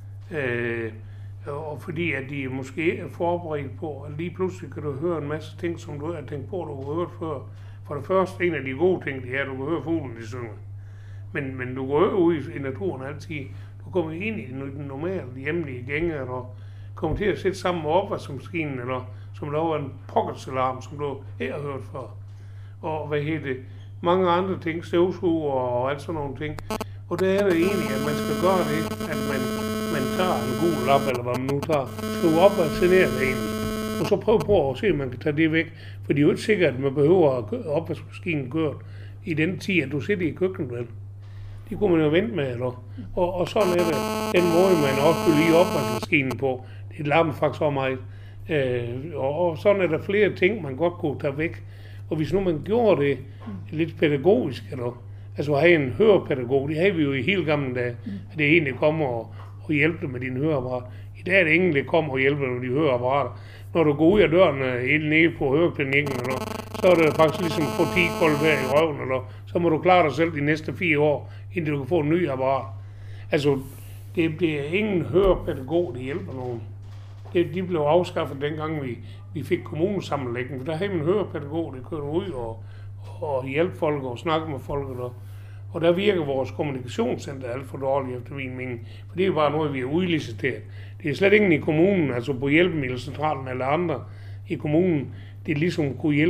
Øh, og fordi at de måske er forberedt på, at lige pludselig kan du høre en masse ting, som du har tænkt på, du har hørt før. For det første, en af de gode ting, det er, at du kan høre fuglen, de synger. Men, men du går jo ud i naturen altid. Du kommer ind i den normale, hjemlige gænge, og kommer til at sætte sammen med opvaskemaskinen, eller som laver en pocketsalarm, som du ikke har hørt før. Og hvad hedder det? Mange andre ting, støvsuger og alt sådan nogle ting. Og der er det egentlig, at man skal gøre det, at man, man tager en gul lap, eller hvad man nu tager, skriver op og sætter det egentlig. Og så prøv på at se, at man kan tage det væk. For det er jo ikke sikkert, at man behøver at opvaskemaskinen kørt i den tid, at du sidder i køkkenet, vel? Det kunne man jo vente med, eller? Og, og sådan er det. Den måde, man også kunne lige opvaskemaskinen på, det larmer faktisk så meget. Øh, og, og sådan er der flere ting, man godt kunne tage væk. Og hvis nu man gjorde det lidt pædagogisk, eller, altså have en hørepædagog, det havde vi jo i hele gamle dage, at det egentlig kommer og, og hjælper med dine høreapparater. I dag er det ingen, der kommer og hjælper med de høreapparater. Når du går ud af døren helt nede på høreklinikken, eller, så er det faktisk ligesom få ti koldt her i røven, eller, så må du klare dig selv de næste fire år, indtil du kan få en ny apparat. Altså, det, det er ingen hørepædagog, der hjælper nogen. Det, de blev afskaffet dengang vi, vi fik kommunesammenlægning, for der havde man en hørepædagog, der kørte ud og, og hjælpe folk og snakke med folk. Og, og der virker vores kommunikationscenter alt for dårligt efter min mening, for det er bare noget, vi har udliciteret. Det er slet ingen i kommunen, altså på hjælpemiddelcentralen eller andre i kommunen, det ligesom kunne hjælpe.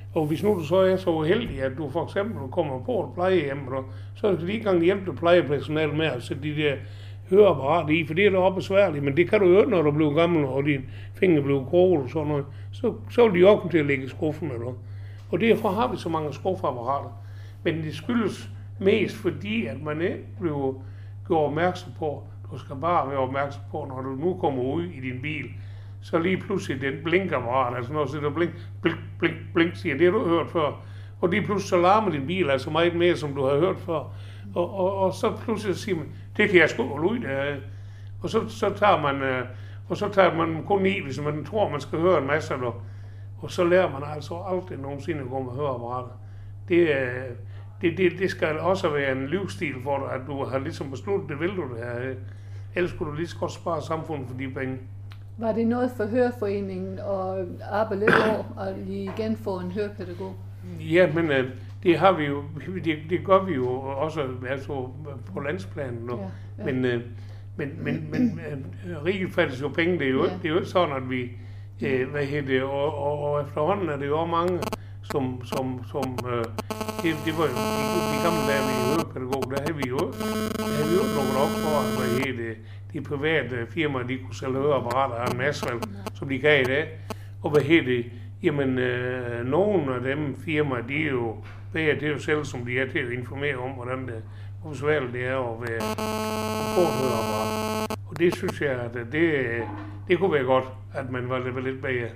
Og hvis nu du så er så uheldig, at du for eksempel kommer på et plejehjem, så er det lige gang hjælpe plejepersonale med at sætte de der høreapparater i, for det er da også besværligt, men det kan du jo ikke, når du bliver gammel, og dine fingre bliver grove og sådan noget. Så, så vil de også komme til at lægge i skuffen. Eller. Og derfor har vi så mange skuffeapparater. Men det skyldes mest fordi, at man ikke bliver gjort opmærksom på, du skal bare være opmærksom på, når du nu kommer ud i din bil, så lige pludselig den blinkapparat, altså når du sætter blink, blink, blink, blink, siger, det har du hørt før. Og lige pludselig så larmer din bil altså meget mere, som du har hørt før. Og, og, og så pludselig siger man, det kan jeg sgu holde ud af. Og så, så tager man, øh, og så tager man kun i, hvis man tror, man skal høre en masse, og, og så lærer man altså aldrig nogensinde at gå med høreapparater. Det, det, det, det skal også være en livsstil for dig, at du har ligesom besluttet, det vil du det her. Ellers skulle du lige så godt spare samfundet for de penge. Var det noget for Høreforeningen at arbejde lidt over, og lige igen få en hørepædagog? Ja, men øh, det har vi jo, det, det gør vi jo også altså, på landsplanen nu. Ja, ja. Men, øh, men, men, men øh, riget fattes jo penge, det er jo, ja. Det er jo ikke sådan, at vi, øh, hvad hedder det, og, og, og efterhånden er det jo mange, som, som, som øh, det, det var jo de, de gamle dage med hørepædagog, der havde vi jo, der havde vi jo lukket op for, at hvad hedder det, de private firmaer, de kunne sælge høreapparater af en masse, som de kan i dag. Og hvad hedder det, jamen, øh, nogle af dem firmaer, de er jo, det er jo selv, som de er til at informere om, hvordan det, hvor svært det er at være på et høreapparat. Og det synes jeg, at det, det kunne være godt, at man var lidt, lidt bedre.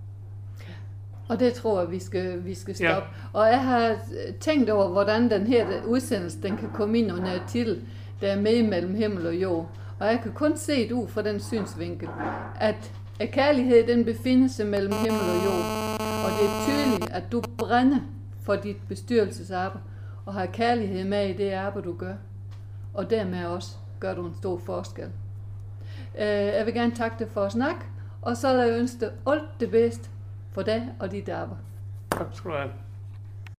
Og det tror jeg, vi skal, vi skal stoppe. Ja. Og jeg har tænkt over, hvordan den her udsendelse, den kan komme ind under et titel, der er med mellem himmel og jord. Og jeg kan kun se det ud fra den synsvinkel, at kærlighed, den befinder sig mellem himmel og jord. Og det er tydeligt, at du brænder for dit bestyrelsesarbejde, og har kærlighed med i det arbejde, du gør. Og dermed også gør du en stor forskel. Jeg vil gerne takke dig for at snakke, og så vil jeg ønske dig alt det bedste for dig og dit arbejde. Tak skal du have.